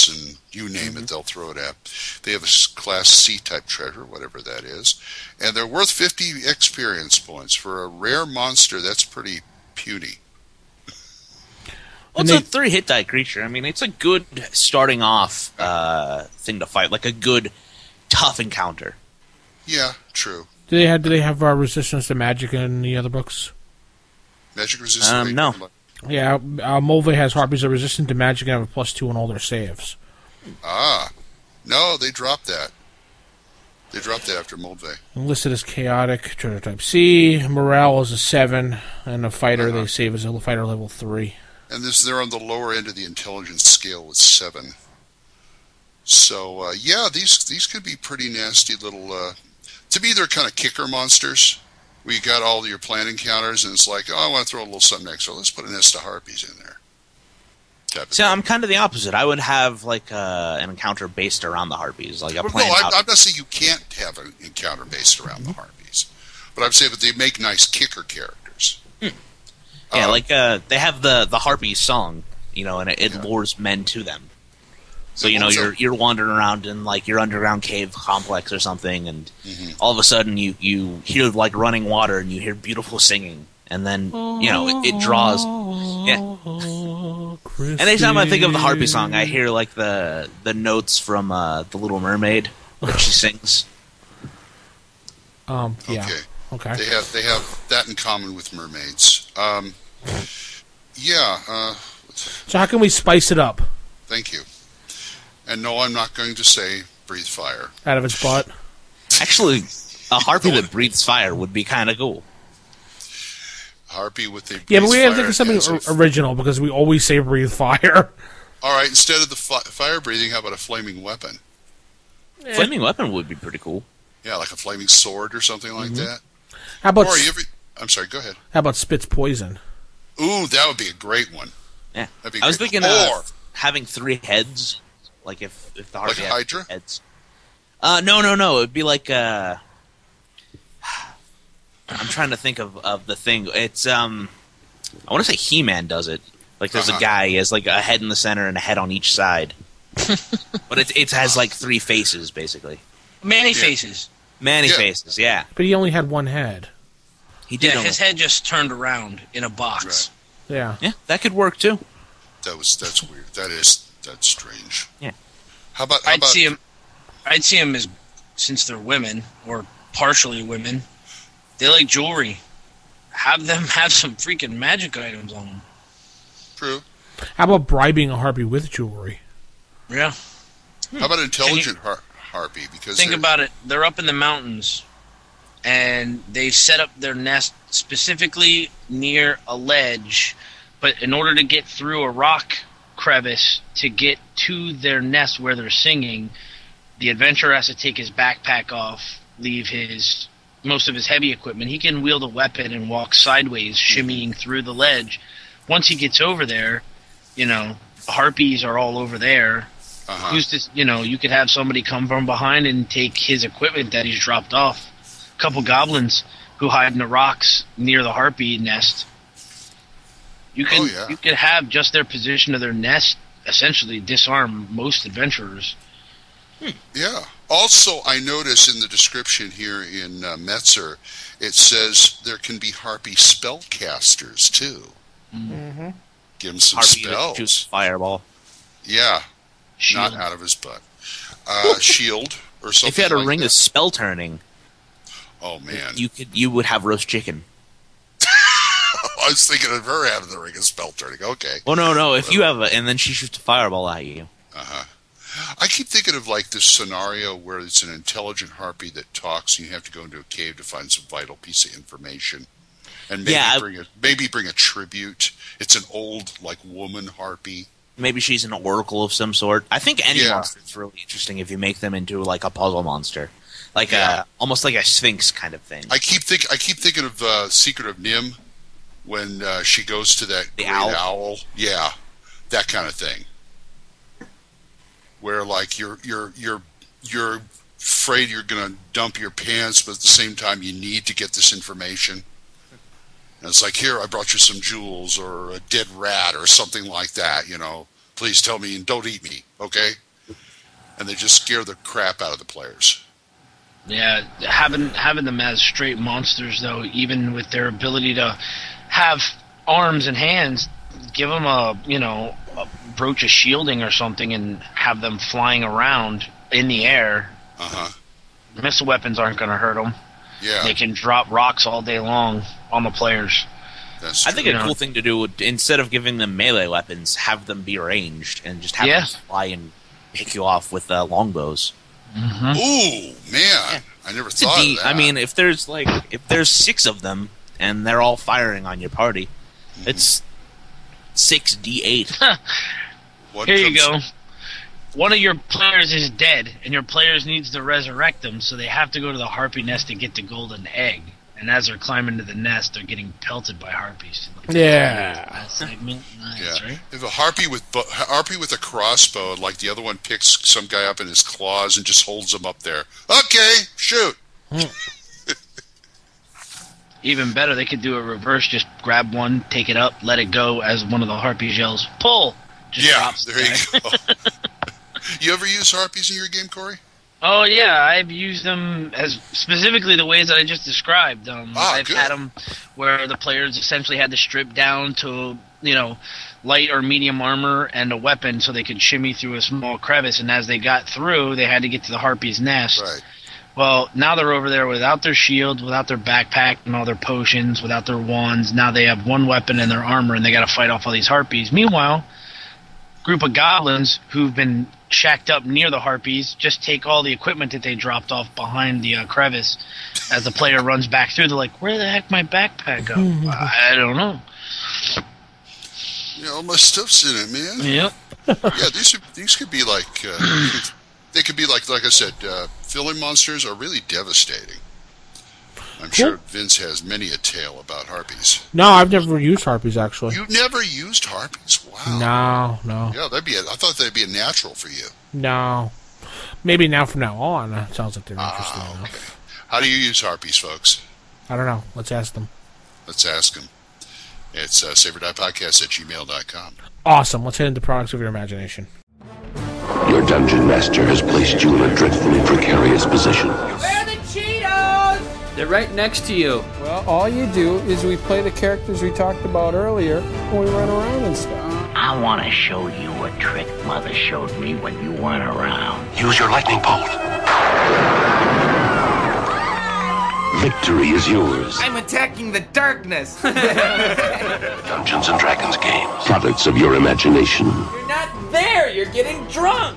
Atlas, and you name it, they'll throw it at. They have a s- Class C type treasure, whatever that is, and they're worth fifty experience points. For a rare monster, that's pretty puny. Well, it's they- a three-hit die creature. I mean, it's a good starting off uh, thing to fight, like a good, tough encounter. Yeah, true. Do they have Do they have uh, resistance to magic in the other books? Magic resistance? Um, wait, no. hold on. Yeah, uh, Mulvey has harpies that are resistant to magic and have a plus two on all their saves. Ah, no, they dropped that. They dropped that after Moldvay. Listed as chaotic, treasure type C. Morale is a seven, and a fighter Uh-huh. they save as a fighter level three. And this, they're on the lower end of the intelligence scale with seven. So, uh, yeah, these these could be pretty nasty little... Uh, to me, they're kind of kicker monsters. We got all your plant encounters, and it's like, oh, I want to throw a little something extra. Let's put a nest of harpies in there. Type of So thing. I'm kind of the opposite. I would have like uh, an encounter based around the harpies, like a Well, plan no, I, out. I'm not saying you can't have an encounter based around the harpies. But I'm saying that they make nice kicker characters. Yeah, Um, like uh, they have the the harpy song, you know, and it, it lures men to them. So you know Also- you're you're wandering around in like your underground cave complex or something, and Mhm. all of a sudden you you hear like running water and you hear beautiful singing, and then you know it, it draws. Yeah. Anytime I think of the harpy song, I hear like the the notes from uh, the Little Mermaid that she sings. Um, yeah. Okay. Okay. They have they have that in common with mermaids. Um, yeah. Uh, So how can we spice it up thank you. And no, I'm not going to say breathe fire. out of its butt? Actually, a harpy that breathes fire would be kind of cool. Harpy with the Yeah, but we breathe have to think fire of something as a- or- original because we always say breathe fire. All right, instead of the fi- fire breathing, how about a flaming weapon? Flaming weapon would be pretty cool. Yeah, like a flaming sword or something like Mm-hmm. that. How about Or s- you ever, I'm sorry, go ahead. how about spits poison? Ooh, that would be a great one. Yeah, That'd be I was great. thinking Or- of having three heads, like if if the Like harpy a had Hydra? three heads. Uh, no, no, no. It'd be like uh, I'm trying to think of, of the thing. It's um, I want to say He-Man does it. Like there's Uh-huh. a guy, he has like a head in the center and a head on each side. But it it has like three faces basically. Many Yeah. faces. Many Yeah. faces, yeah. But he only had one head. He did. Yeah, only- his head just turned around in a box. Yeah. Yeah, that could work too. That was that's weird. That is that's strange. Yeah. How about how I'd about see him. I'd see him as, since they're women or partially women, they like jewelry. Have them have some freaking magic items on them. true? How about bribing a harpy with jewelry? Yeah. How about intelligent har- harpy? Because Think they're- about it. They're up in the mountains, and they've set up their nest specifically near a ledge. But in order to get through a rock crevice to get to their nest where they're singing, the adventurer has to take his backpack off, leave his most of his heavy equipment. He can wield a weapon and walk sideways, shimmying through the ledge. Once he gets over there, you know, harpies are all over there. Uh-huh. Who's this? You know, you could have somebody come from behind and take his equipment that he's dropped off. A couple goblins who hide in the rocks near the harpy nest. You can Oh, yeah. you could have just their position of their nest essentially disarm most adventurers. Yeah. Also, I notice in the description here in uh, Metzer, it says there can be harpy spellcasters too. Mm-hmm. Give him some Harpy that shoots spells. fireball. Yeah, Shield. not out of his butt. Uh, shield or something. If you had a like ring that. of spell turning, Oh man, you could you would have roast chicken. I was thinking of her having the ring of spell turning. Okay. Oh no, no! If you have a, and then she shoots a fireball at you. Uh huh. I keep thinking of like this scenario where it's an intelligent harpy that talks, and you have to go into a cave to find some vital piece of information, and maybe Yeah, I- bring a maybe bring a tribute. It's an old like woman harpy. Maybe she's an oracle of some sort. I think any Yeah. monster is really interesting if you make them into like a puzzle monster, like Yeah. a almost like a sphinx kind of thing. I keep think I keep thinking of uh, Secret of Nim when uh, she goes to that The great owl? owl. Yeah, that kind of thing. Where like you're you're you're you're afraid you're going to dump your pants, but at the same time you need to get this information. And it's like, here, I brought you some jewels or a dead rat or something like that. You know, Please tell me and don't eat me, okay? And they just scare the crap out of the players. Yeah, having having them as straight monsters, though, even with their ability to have arms and hands, give them a, you know, a brooch of shielding or something and have them flying around in the air. Uh-huh. Missile weapons aren't going to hurt them. Yeah. They can drop rocks all day long on the players. That's I think true. a cool thing to do would, instead of giving them melee weapons, have them be ranged and just have Yeah. them fly and pick you off with uh, longbows. Mm-hmm. Ooh, man. I never It's a thought D- of that. I mean, if there's like if there's six of them and they're all firing on your party, Mm-hmm. it's six d eight. What Here you comes- go. One of your players is dead, and your players needs to resurrect them, so they have to go to the harpy nest to get the golden egg. And as they're climbing to the nest, they're getting pelted by harpies. Yeah. That segment, nice, Yeah. right? If a harpy with bu- harpy with a crossbow, like the other one picks some guy up in his claws and just holds him up there. Okay, shoot. Even better, they could do a reverse, just grab one, take it up, let it go as one of the harpies yells, pull! Just Yeah, drops the there you guy. go. You ever use harpies in your game, Corey? Oh yeah, I've used them as specifically the ways that I just described. Um, Ah, I've good. had them where the players essentially had to strip down to, you know, light or medium armor and a weapon so they could shimmy through a small crevice, and as they got through, they had to get to the harpy's nest. Right. Well, now they're over there without their shield, without their backpack and all their potions, without their wands. Now they have one weapon in their armor, and they got to fight off all these harpies. Meanwhile, group of goblins who've been shacked up near the harpies just take all the equipment that they dropped off behind the uh, crevice. As the player runs back through, they're like, where the heck my backpack go? I don't know. Yeah, all my stuff's in it, man. Yep. Yeah, these are, these could be like uh, they could be like like I said, uh, filling monsters are really devastating. I'm sure Vince has many a tale about harpies. No, I've never used harpies, actually. You never used harpies? Wow. No, no. Yeah, that'd be. A, I thought that'd be a natural for you. No. Maybe now from now on. It sounds like they're interesting Ah, enough. okay. How do you use harpies, folks? I don't know. Let's ask them. Let's ask them. It's uh, Saber Die Podcast at gmail dot com. Awesome. Let's head into products of your imagination. Your dungeon master has placed you in a dreadfully precarious position. Where are the Cheetos? They're right next to you. Well, all you do is we play the characters we talked about earlier when we run around and stuff. I want to show you a trick Mother showed me when you weren't around. Use your lightning bolt. Victory is yours. I'm attacking the darkness. Dungeons and Dragons game. Products of your imagination. You're not there. You're getting drunk.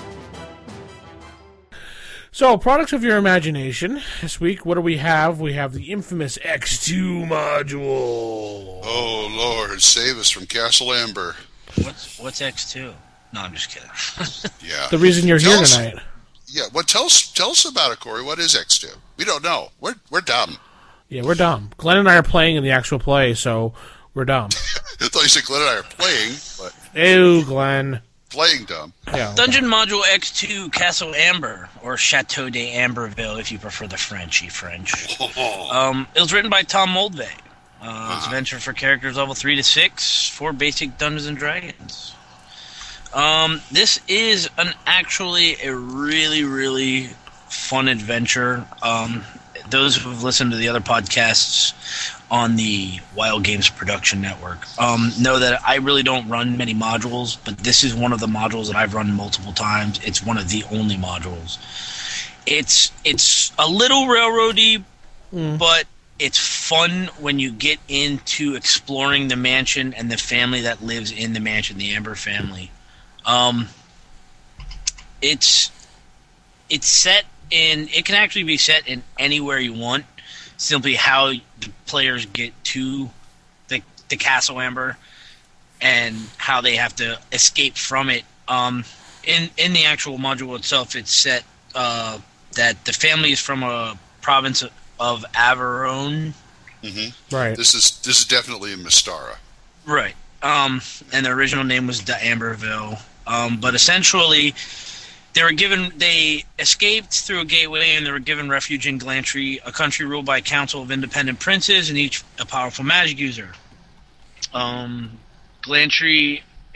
So, products of your imagination. This week, what do we have? We have the infamous X two module. Oh, Lord, save us from Castle Amber. What's what's X two? No, I'm just kidding. Yeah. The reason you're Tell here us- tonight. Yeah, well, tell us, tell us about it, Corey. What is X two? We don't know. We're we're dumb. Yeah, we're dumb. Glenn and I are playing in the actual play, so we're dumb. I thought you said Glenn and I are playing, but Ew, Glenn. playing dumb. Yeah. Dungeon Module X two Castle Amber, or Chateau de Amberville if you prefer the Frenchy French. Um, it was written by Tom Moldvay. Uh, It's a venture for characters level three to six for basic Dungeons and Dragons. Um, this is an actually a really, really fun adventure. Um, those who have listened to the other podcasts on the Wild Games Production Network um, know that I really don't run many modules, but this is one of the modules that I've run multiple times. It's one of the only modules. It's it's a little railroady, Mm. but it's fun when you get into exploring the mansion and the family that lives in the mansion, the Amber family. Um, it's it's set in. It can actually be set in anywhere you want. Simply how the players get to the the Castle Amber and how they have to escape from it. Um, in in the actual module itself, it's set uh, that the family is from a province of, of Averone. Mm-hmm. Right. This is this is definitely in Mystara. Right. Um, and the original name was De Amberville. Um, but essentially, they were given they escaped through a gateway, and they were given refuge in Glantry, a country ruled by a council of independent princes, and each a powerful magic user. Um, Glantry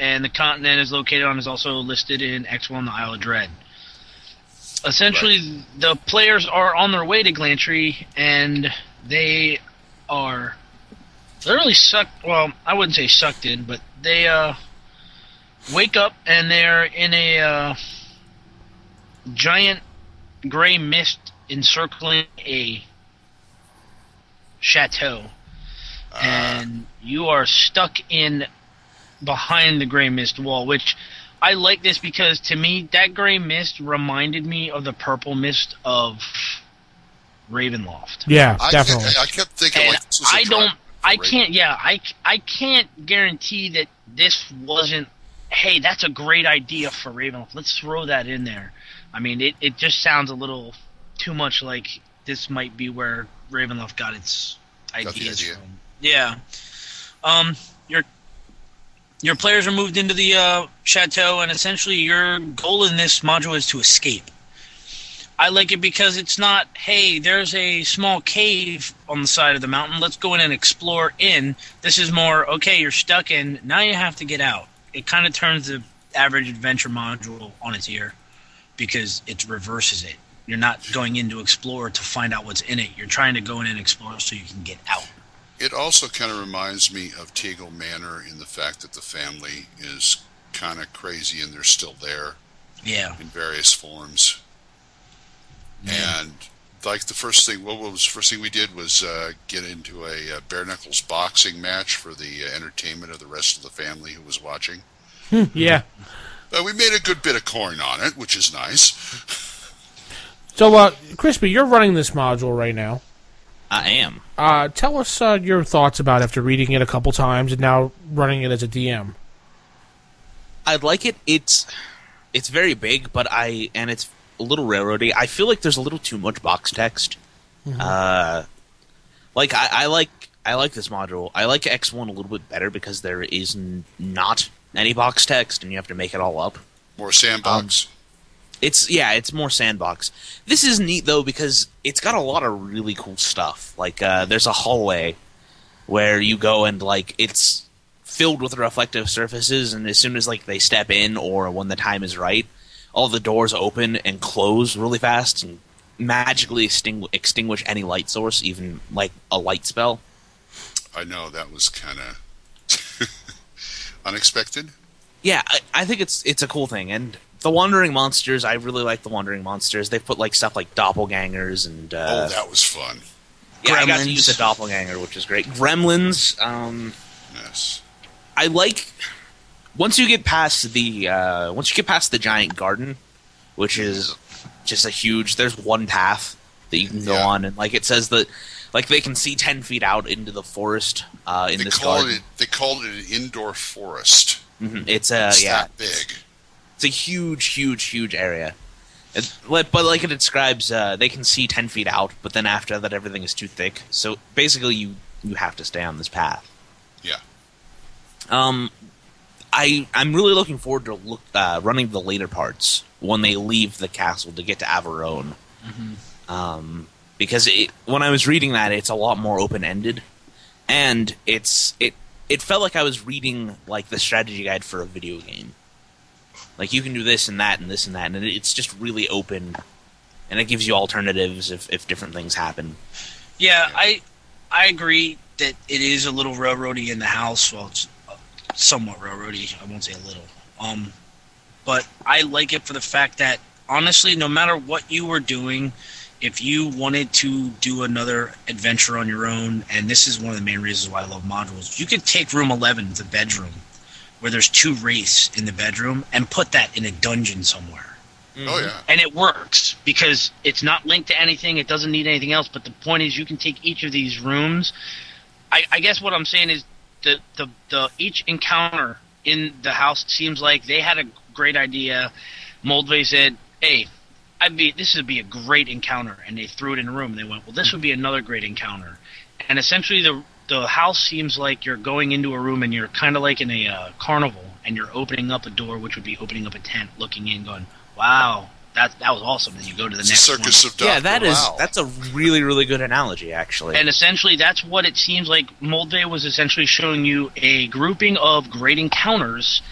and the continent is located on is also listed in X one, the Isle of Dread. Essentially, right. the players are on their way to Glantry, and they are literally sucked. Well, I wouldn't say sucked in, but they uh, wake up and they're in a uh, giant gray mist encircling a chateau, uh. and you are stuck in behind the gray mist wall, which I like this because to me that gray mist reminded me of the purple mist of Ravenloft. Yeah, I, definitely. I, I kept thinking and like this was a I don't I Raven. can't yeah, I, I can't guarantee that this wasn't hey, that's a great idea for Ravenloft. Let's throw that in there. I mean, it, it just sounds a little too much like this might be where Ravenloft got its Got ideas the idea. from. Yeah. Um, your your players are moved into the uh, chateau, and essentially your goal in this module is to escape. I like it because it's not, hey, there's a small cave on the side of the mountain, let's go in and explore in. This is more, okay, you're stuck in, now you have to get out. It kind of turns the average adventure module on its ear because it reverses it. You're not going in to explore to find out what's in it. You're trying to go in and explore so you can get out. It also kind of reminds me of Tegel Manor in the fact that the family is kind of crazy and they're still there. Yeah. In various forms. Yeah. And like the first thing, what was the first thing we did was uh, get into a uh, bare knuckles boxing match for the uh, entertainment of the rest of the family who was watching. Yeah. Uh, we made a good bit of coin on it, which is nice. So, uh, Crispy, you're running this module right now. I am. Uh, tell us uh, your thoughts about it after reading it a couple times and now running it as a D M. I like it. It's it's very big, but I and it's a little railroady. I feel like there's a little too much box text. Mm-hmm. Uh, like I, I like I like this module. I like X one a little bit better because there is n- not any box text, and you have to make it all up. More sandbox. Um, It's yeah, it's more sandbox. This is neat though because it's got a lot of really cool stuff. Like uh, there's a hallway where you go and like it's filled with reflective surfaces, and as soon as like they step in or when the time is right, all the doors open and close really fast and magically extingu- extinguish any light source, even like a light spell. I know that was kind of unexpected. Yeah, I, I think it's it's a cool thing. And the Wandering Monsters, I really like the Wandering Monsters. They put like stuff like doppelgangers and uh, oh, that was fun. Yeah, Gremlins. I got to use a doppelganger, which is great. Gremlins. Um, yes. I like once you get past the uh, once you get past the giant garden, which is just a huge. There's one path that you can go yeah. on, and like it says that like they can see ten feet out into the forest uh, in they this call garden. It, they called it an indoor forest. Mm-hmm. It's a it's yeah, that big. It's a huge, huge, huge area. It, but like it describes, uh, they can see ten feet out, but then after that, everything is too thick. So basically, you you have to stay on this path. Yeah. Um, I I'm really looking forward to look uh, running the later parts when they leave the castle to get to Averone. Mm-hmm. Um, because it, when I was reading that, it's a lot more open ended, and it's it it felt like I was reading like the strategy guide for a video game. Like, you can do this and that and this and that, and it's just really open, and it gives you alternatives if, if different things happen. Yeah, I I agree that it is a little railroady in the house. Well, it's somewhat railroady. I won't say a little. Um, but I like it for the fact that, honestly, no matter what you were doing, if you wanted to do another adventure on your own, and this is one of the main reasons why I love modules, you could take Room eleven, the bedroom, where there's two wraiths in the bedroom, and put that in a dungeon somewhere. Mm-hmm. Oh, yeah. And it works, because it's not linked to anything, it doesn't need anything else, but the point is you can take each of these rooms. I, I guess what I'm saying is the, the, the each encounter in the house seems like they had a great idea. Moldvay said, hey, I'd be, this would be a great encounter, and they threw it in a room, and they went, well, this would be another great encounter. And essentially the the house seems like you're going into a room and you're kind of like in a uh, carnival, and you're opening up a door, which would be opening up a tent, looking in, going, "Wow, that that was awesome." Then you go to the it's next a circus one. of Doctor Yeah, that is Wow. that's a really really good analogy, actually. And essentially, that's what it seems like. Moldvay was essentially showing you a grouping of great encounters,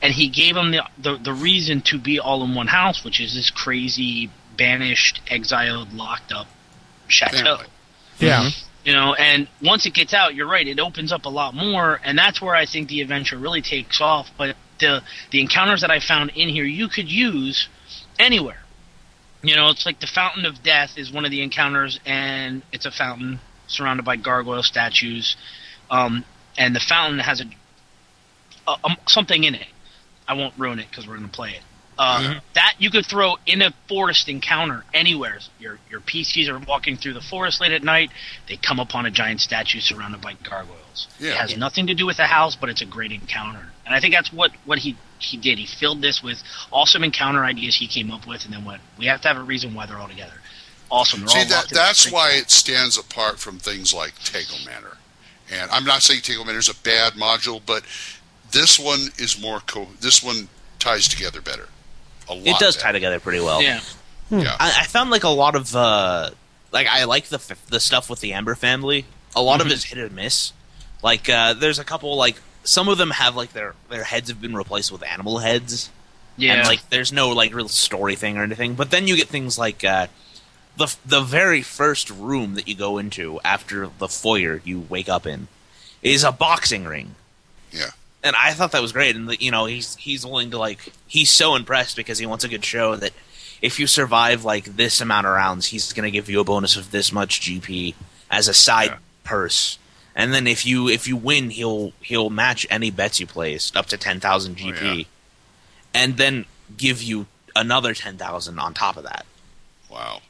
and he gave them the, the the reason to be all in one house, which is this crazy, banished, exiled, locked up chateau. Yeah. You know, and once it gets out, you're right, it opens up a lot more, and that's where I think the adventure really takes off. But the the encounters that I found in here, you could use anywhere. You know, it's like the Fountain of Death is one of the encounters, and it's a fountain surrounded by gargoyle statues, um, and the fountain has a, a, a something in it. I won't ruin it because we're going to play it. Uh, mm-hmm. That you could throw in a forest encounter anywhere. Your your P Cs are walking through the forest late at night. They come upon a giant statue surrounded by gargoyles. Yeah. It has nothing to do with the house, but it's a great encounter. And I think that's what, what he, he did. He filled this with awesome encounter ideas he came up with, and then went, we have to have a reason why they're all together. Awesome. They're See, all that, that's why it stands apart from things like Tegel Manor. And I'm not saying Tegel Manor is a bad module, but this one is more co- this one ties together better. A lot it does better. tie together pretty well. Yeah. Yeah. I, I found like a lot of uh, like I like the f- the stuff with the Amber family. A lot Mm-hmm. of it's hit or miss. Like uh, there's a couple like some of them have like their their heads have been replaced with animal heads. Yeah. And like there's no like real story thing or anything. But then you get things like uh, the the very first room that you go into after the foyer you wake up in is a boxing ring. Yeah. And I thought that was great, and you know he's he's willing to like he's so impressed because he wants a good show that if you survive like this amount of rounds, he's going to give you a bonus of this much G P as a side Yeah. purse, and then if you if you win, he'll he'll match any bets you placed up to ten thousand G P, Oh, yeah. and then give you another ten thousand on top of that. Wow.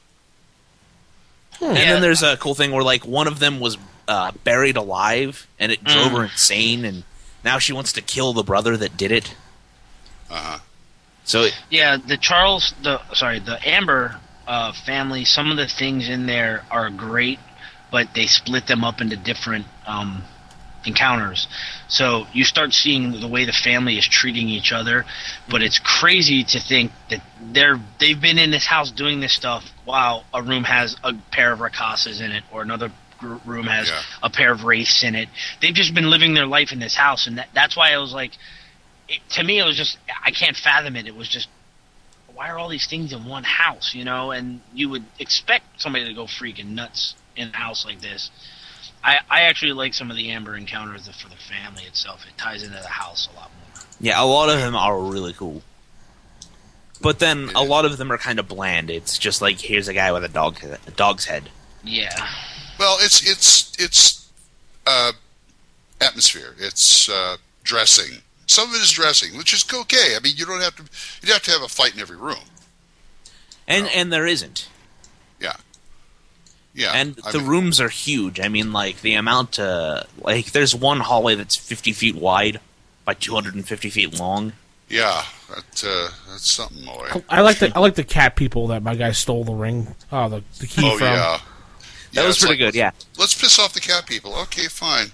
And Yeah. then there's a cool thing where like one of them was uh, buried alive, and it drove Mm. her insane, and now she wants to kill the brother that did it. Uh huh. So it, Yeah, the Charles, the sorry, the Amber uh, family. Some of the things in there are great, but they split them up into different um, encounters. So you start seeing the way the family is treating each other, but it's crazy to think that they're they've been in this house doing this stuff while a room has a pair of Rakasas in it, or another gr- room has Yeah. a pair of wraiths in it. They've just been living their life in this house, and that, that's why I was like. It, to me, it was just, I can't fathom it. It was just, why are all these things in one house, you know? And you would expect somebody to go freaking nuts in a house like this. I, I actually like some of the Amber encounters for the family itself. It ties into the house a lot more. yeah, a lot of them are really cool. But then a lot of them are kind of bland. It's just like, here's a guy with a dog a dog's head. Yeah. Well, it's it's it's uh, atmosphere. It's uh, dressing. Some of it is dressing, which is okay. I mean, you don't have to. You'd have to have a fight in every room. And and there isn't. Yeah. Yeah. And I the mean, rooms are huge. I mean, like, the amount to... Like, there's one hallway that's fifty feet wide by two hundred fifty feet long. Yeah, that, uh, that's something, boy. I like the I like the cat people that my guy stole the ring, oh the, the key Oh from. yeah. That Yeah, was it's pretty like, good, yeah. Let's piss off the cat people. Okay, fine.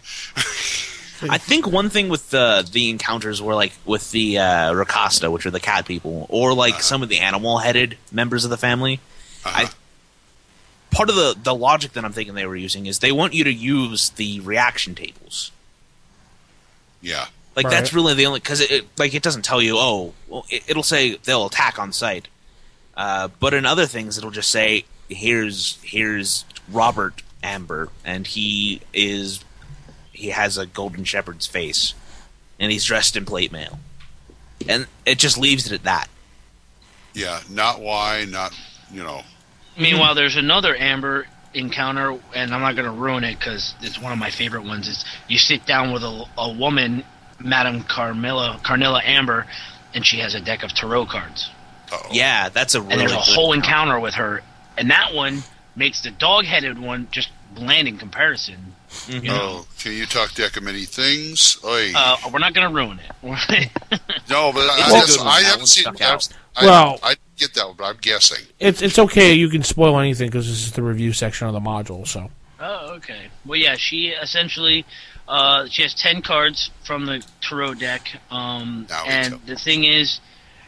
I think one thing with the the encounters were, like, with the uh, Rakasta, which are the cat people, or, like, Uh-huh. some of the animal-headed members of the family, Uh-huh. I part of the, the logic that I'm thinking they were using is they want you to use the reaction tables. Yeah. Like, Right. that's really the only... Because, it, it, like, it doesn't tell you, oh, well, it, it'll say they'll attack on sight. Uh, but in other things, it'll just say, here's here's Robert Amber, and he is... He has a golden shepherd's face, and he's dressed in plate mail. And it just leaves it at that. Yeah, not why, not, you know. Meanwhile, there's another Amber encounter, and I'm not going to ruin it because it's one of my favorite ones. Is you sit down with a, a woman, Madame Carmilla, Carnilla Amber, and she has a deck of tarot cards. Uh-oh. Yeah, that's a really And there's a good whole encounter. encounter with her, and that one makes the dog-headed one just bland in comparison. Mm-hmm. You know? Oh, can you talk deck of many things? Oy. Uh, we're not going to ruin it. no, but I, It's a I, good one. I That haven't one seen stuck I, out. I, Well- I get that one, but I'm guessing. It's it's okay. You can spoil anything because this is the review section of the module. So Oh, okay. Well, yeah, she essentially uh, she has ten cards from the tarot deck, um, Now we and tell. the thing is,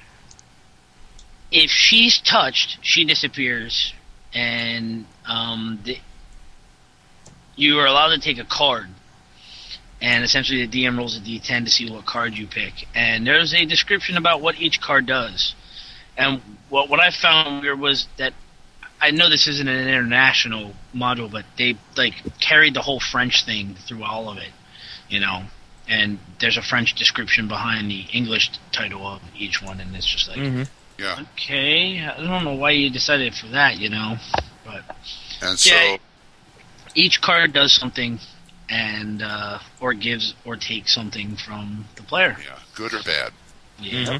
if she's touched, she disappears, and um, the, you are allowed to take a card. and essentially the D M rolls a D ten to see what card you pick. And there's a description about what each card does. And what what I found weird was that, I know this isn't an international module, but they like carried the whole French thing through all of it, you know. And there's a French description behind the English title of each one, and it's just like, mm-hmm. yeah, okay, I don't know why you decided for that, you know. But and so yeah, each card does something, and uh, or gives or takes something from the player. Yeah, good or bad. Yeah. Mm-hmm.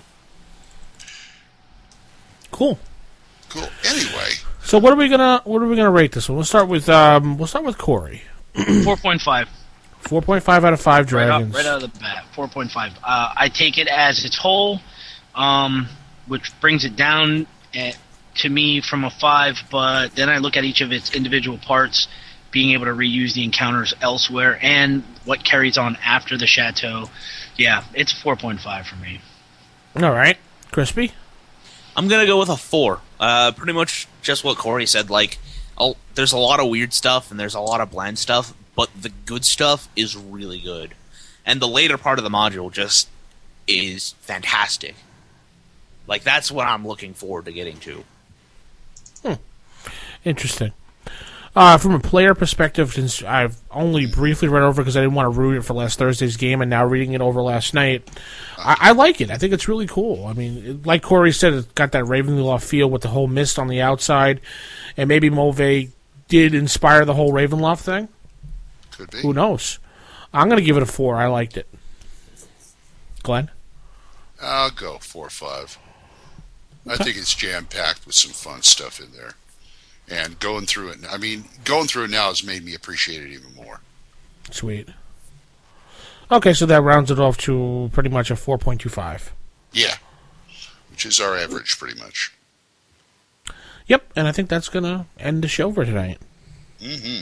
Cool. Cool. Anyway. So what are we gonna what are we gonna rate this one? We'll start with um we'll start with Corey. Four point five. Four point five out of five dragons. Right, out, right out of the bat. Four point five. Uh, I take it as its whole, um, which brings it down at, to me from a five. But then I look at each of its individual parts, being able to reuse the encounters elsewhere, and what carries on after the chateau. Yeah, it's four point five for me. All right, Crispy. I'm gonna go with a four. Uh, pretty much just what Corey said. Like, I'll, there's a lot of weird stuff and there's a lot of bland stuff, but the good stuff is really good, and the later part of the module just is fantastic. Like, that's what I'm looking forward to getting to. Hmm. Interesting. Uh, from a player perspective, since I've only briefly read over because I didn't want to ruin it for last Thursday's game, and now reading it over last night, I, I like it. I think it's really cool. I mean, it, like Corey said, it's got that Ravenloft feel with the whole mist on the outside, and maybe Mauve did inspire the whole Ravenloft thing. Could be. Who knows? I'm going to give it a four. I liked it. Glenn? I'll go four or five. Okay. I think it's jam-packed with some fun stuff in there. And going through it, I mean, going through it now has made me appreciate it even more. Sweet. Okay, so that rounds it off to pretty much a four point two five. Yeah, which is our average, pretty much. Yep, and I think that's going to end the show for tonight. Mm-hmm.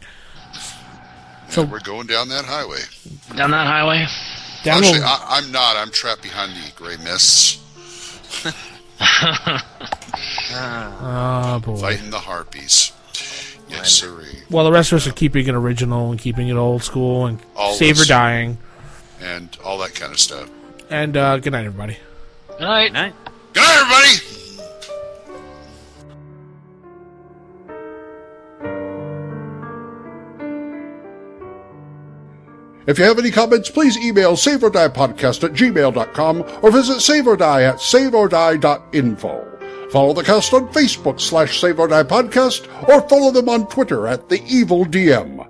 So yeah, we're going down that highway. Down that highway? Down Actually, the... I, I'm not. I'm trapped behind the gray mists. Oh, boy. Fighting the harpies. Yes, sirree. Well, the rest of us are keeping it original and keeping it old school and all save or dying. And all that kind of stuff. And uh, good night, everybody. Good night. Good night. Good night, everybody! If you have any comments, please email saveorddiepodcast at gmail dot com or visit saveordie at saveordie dot info. Follow the cast on Facebook slash Save or Die Podcast or follow them on Twitter at The Evil D M.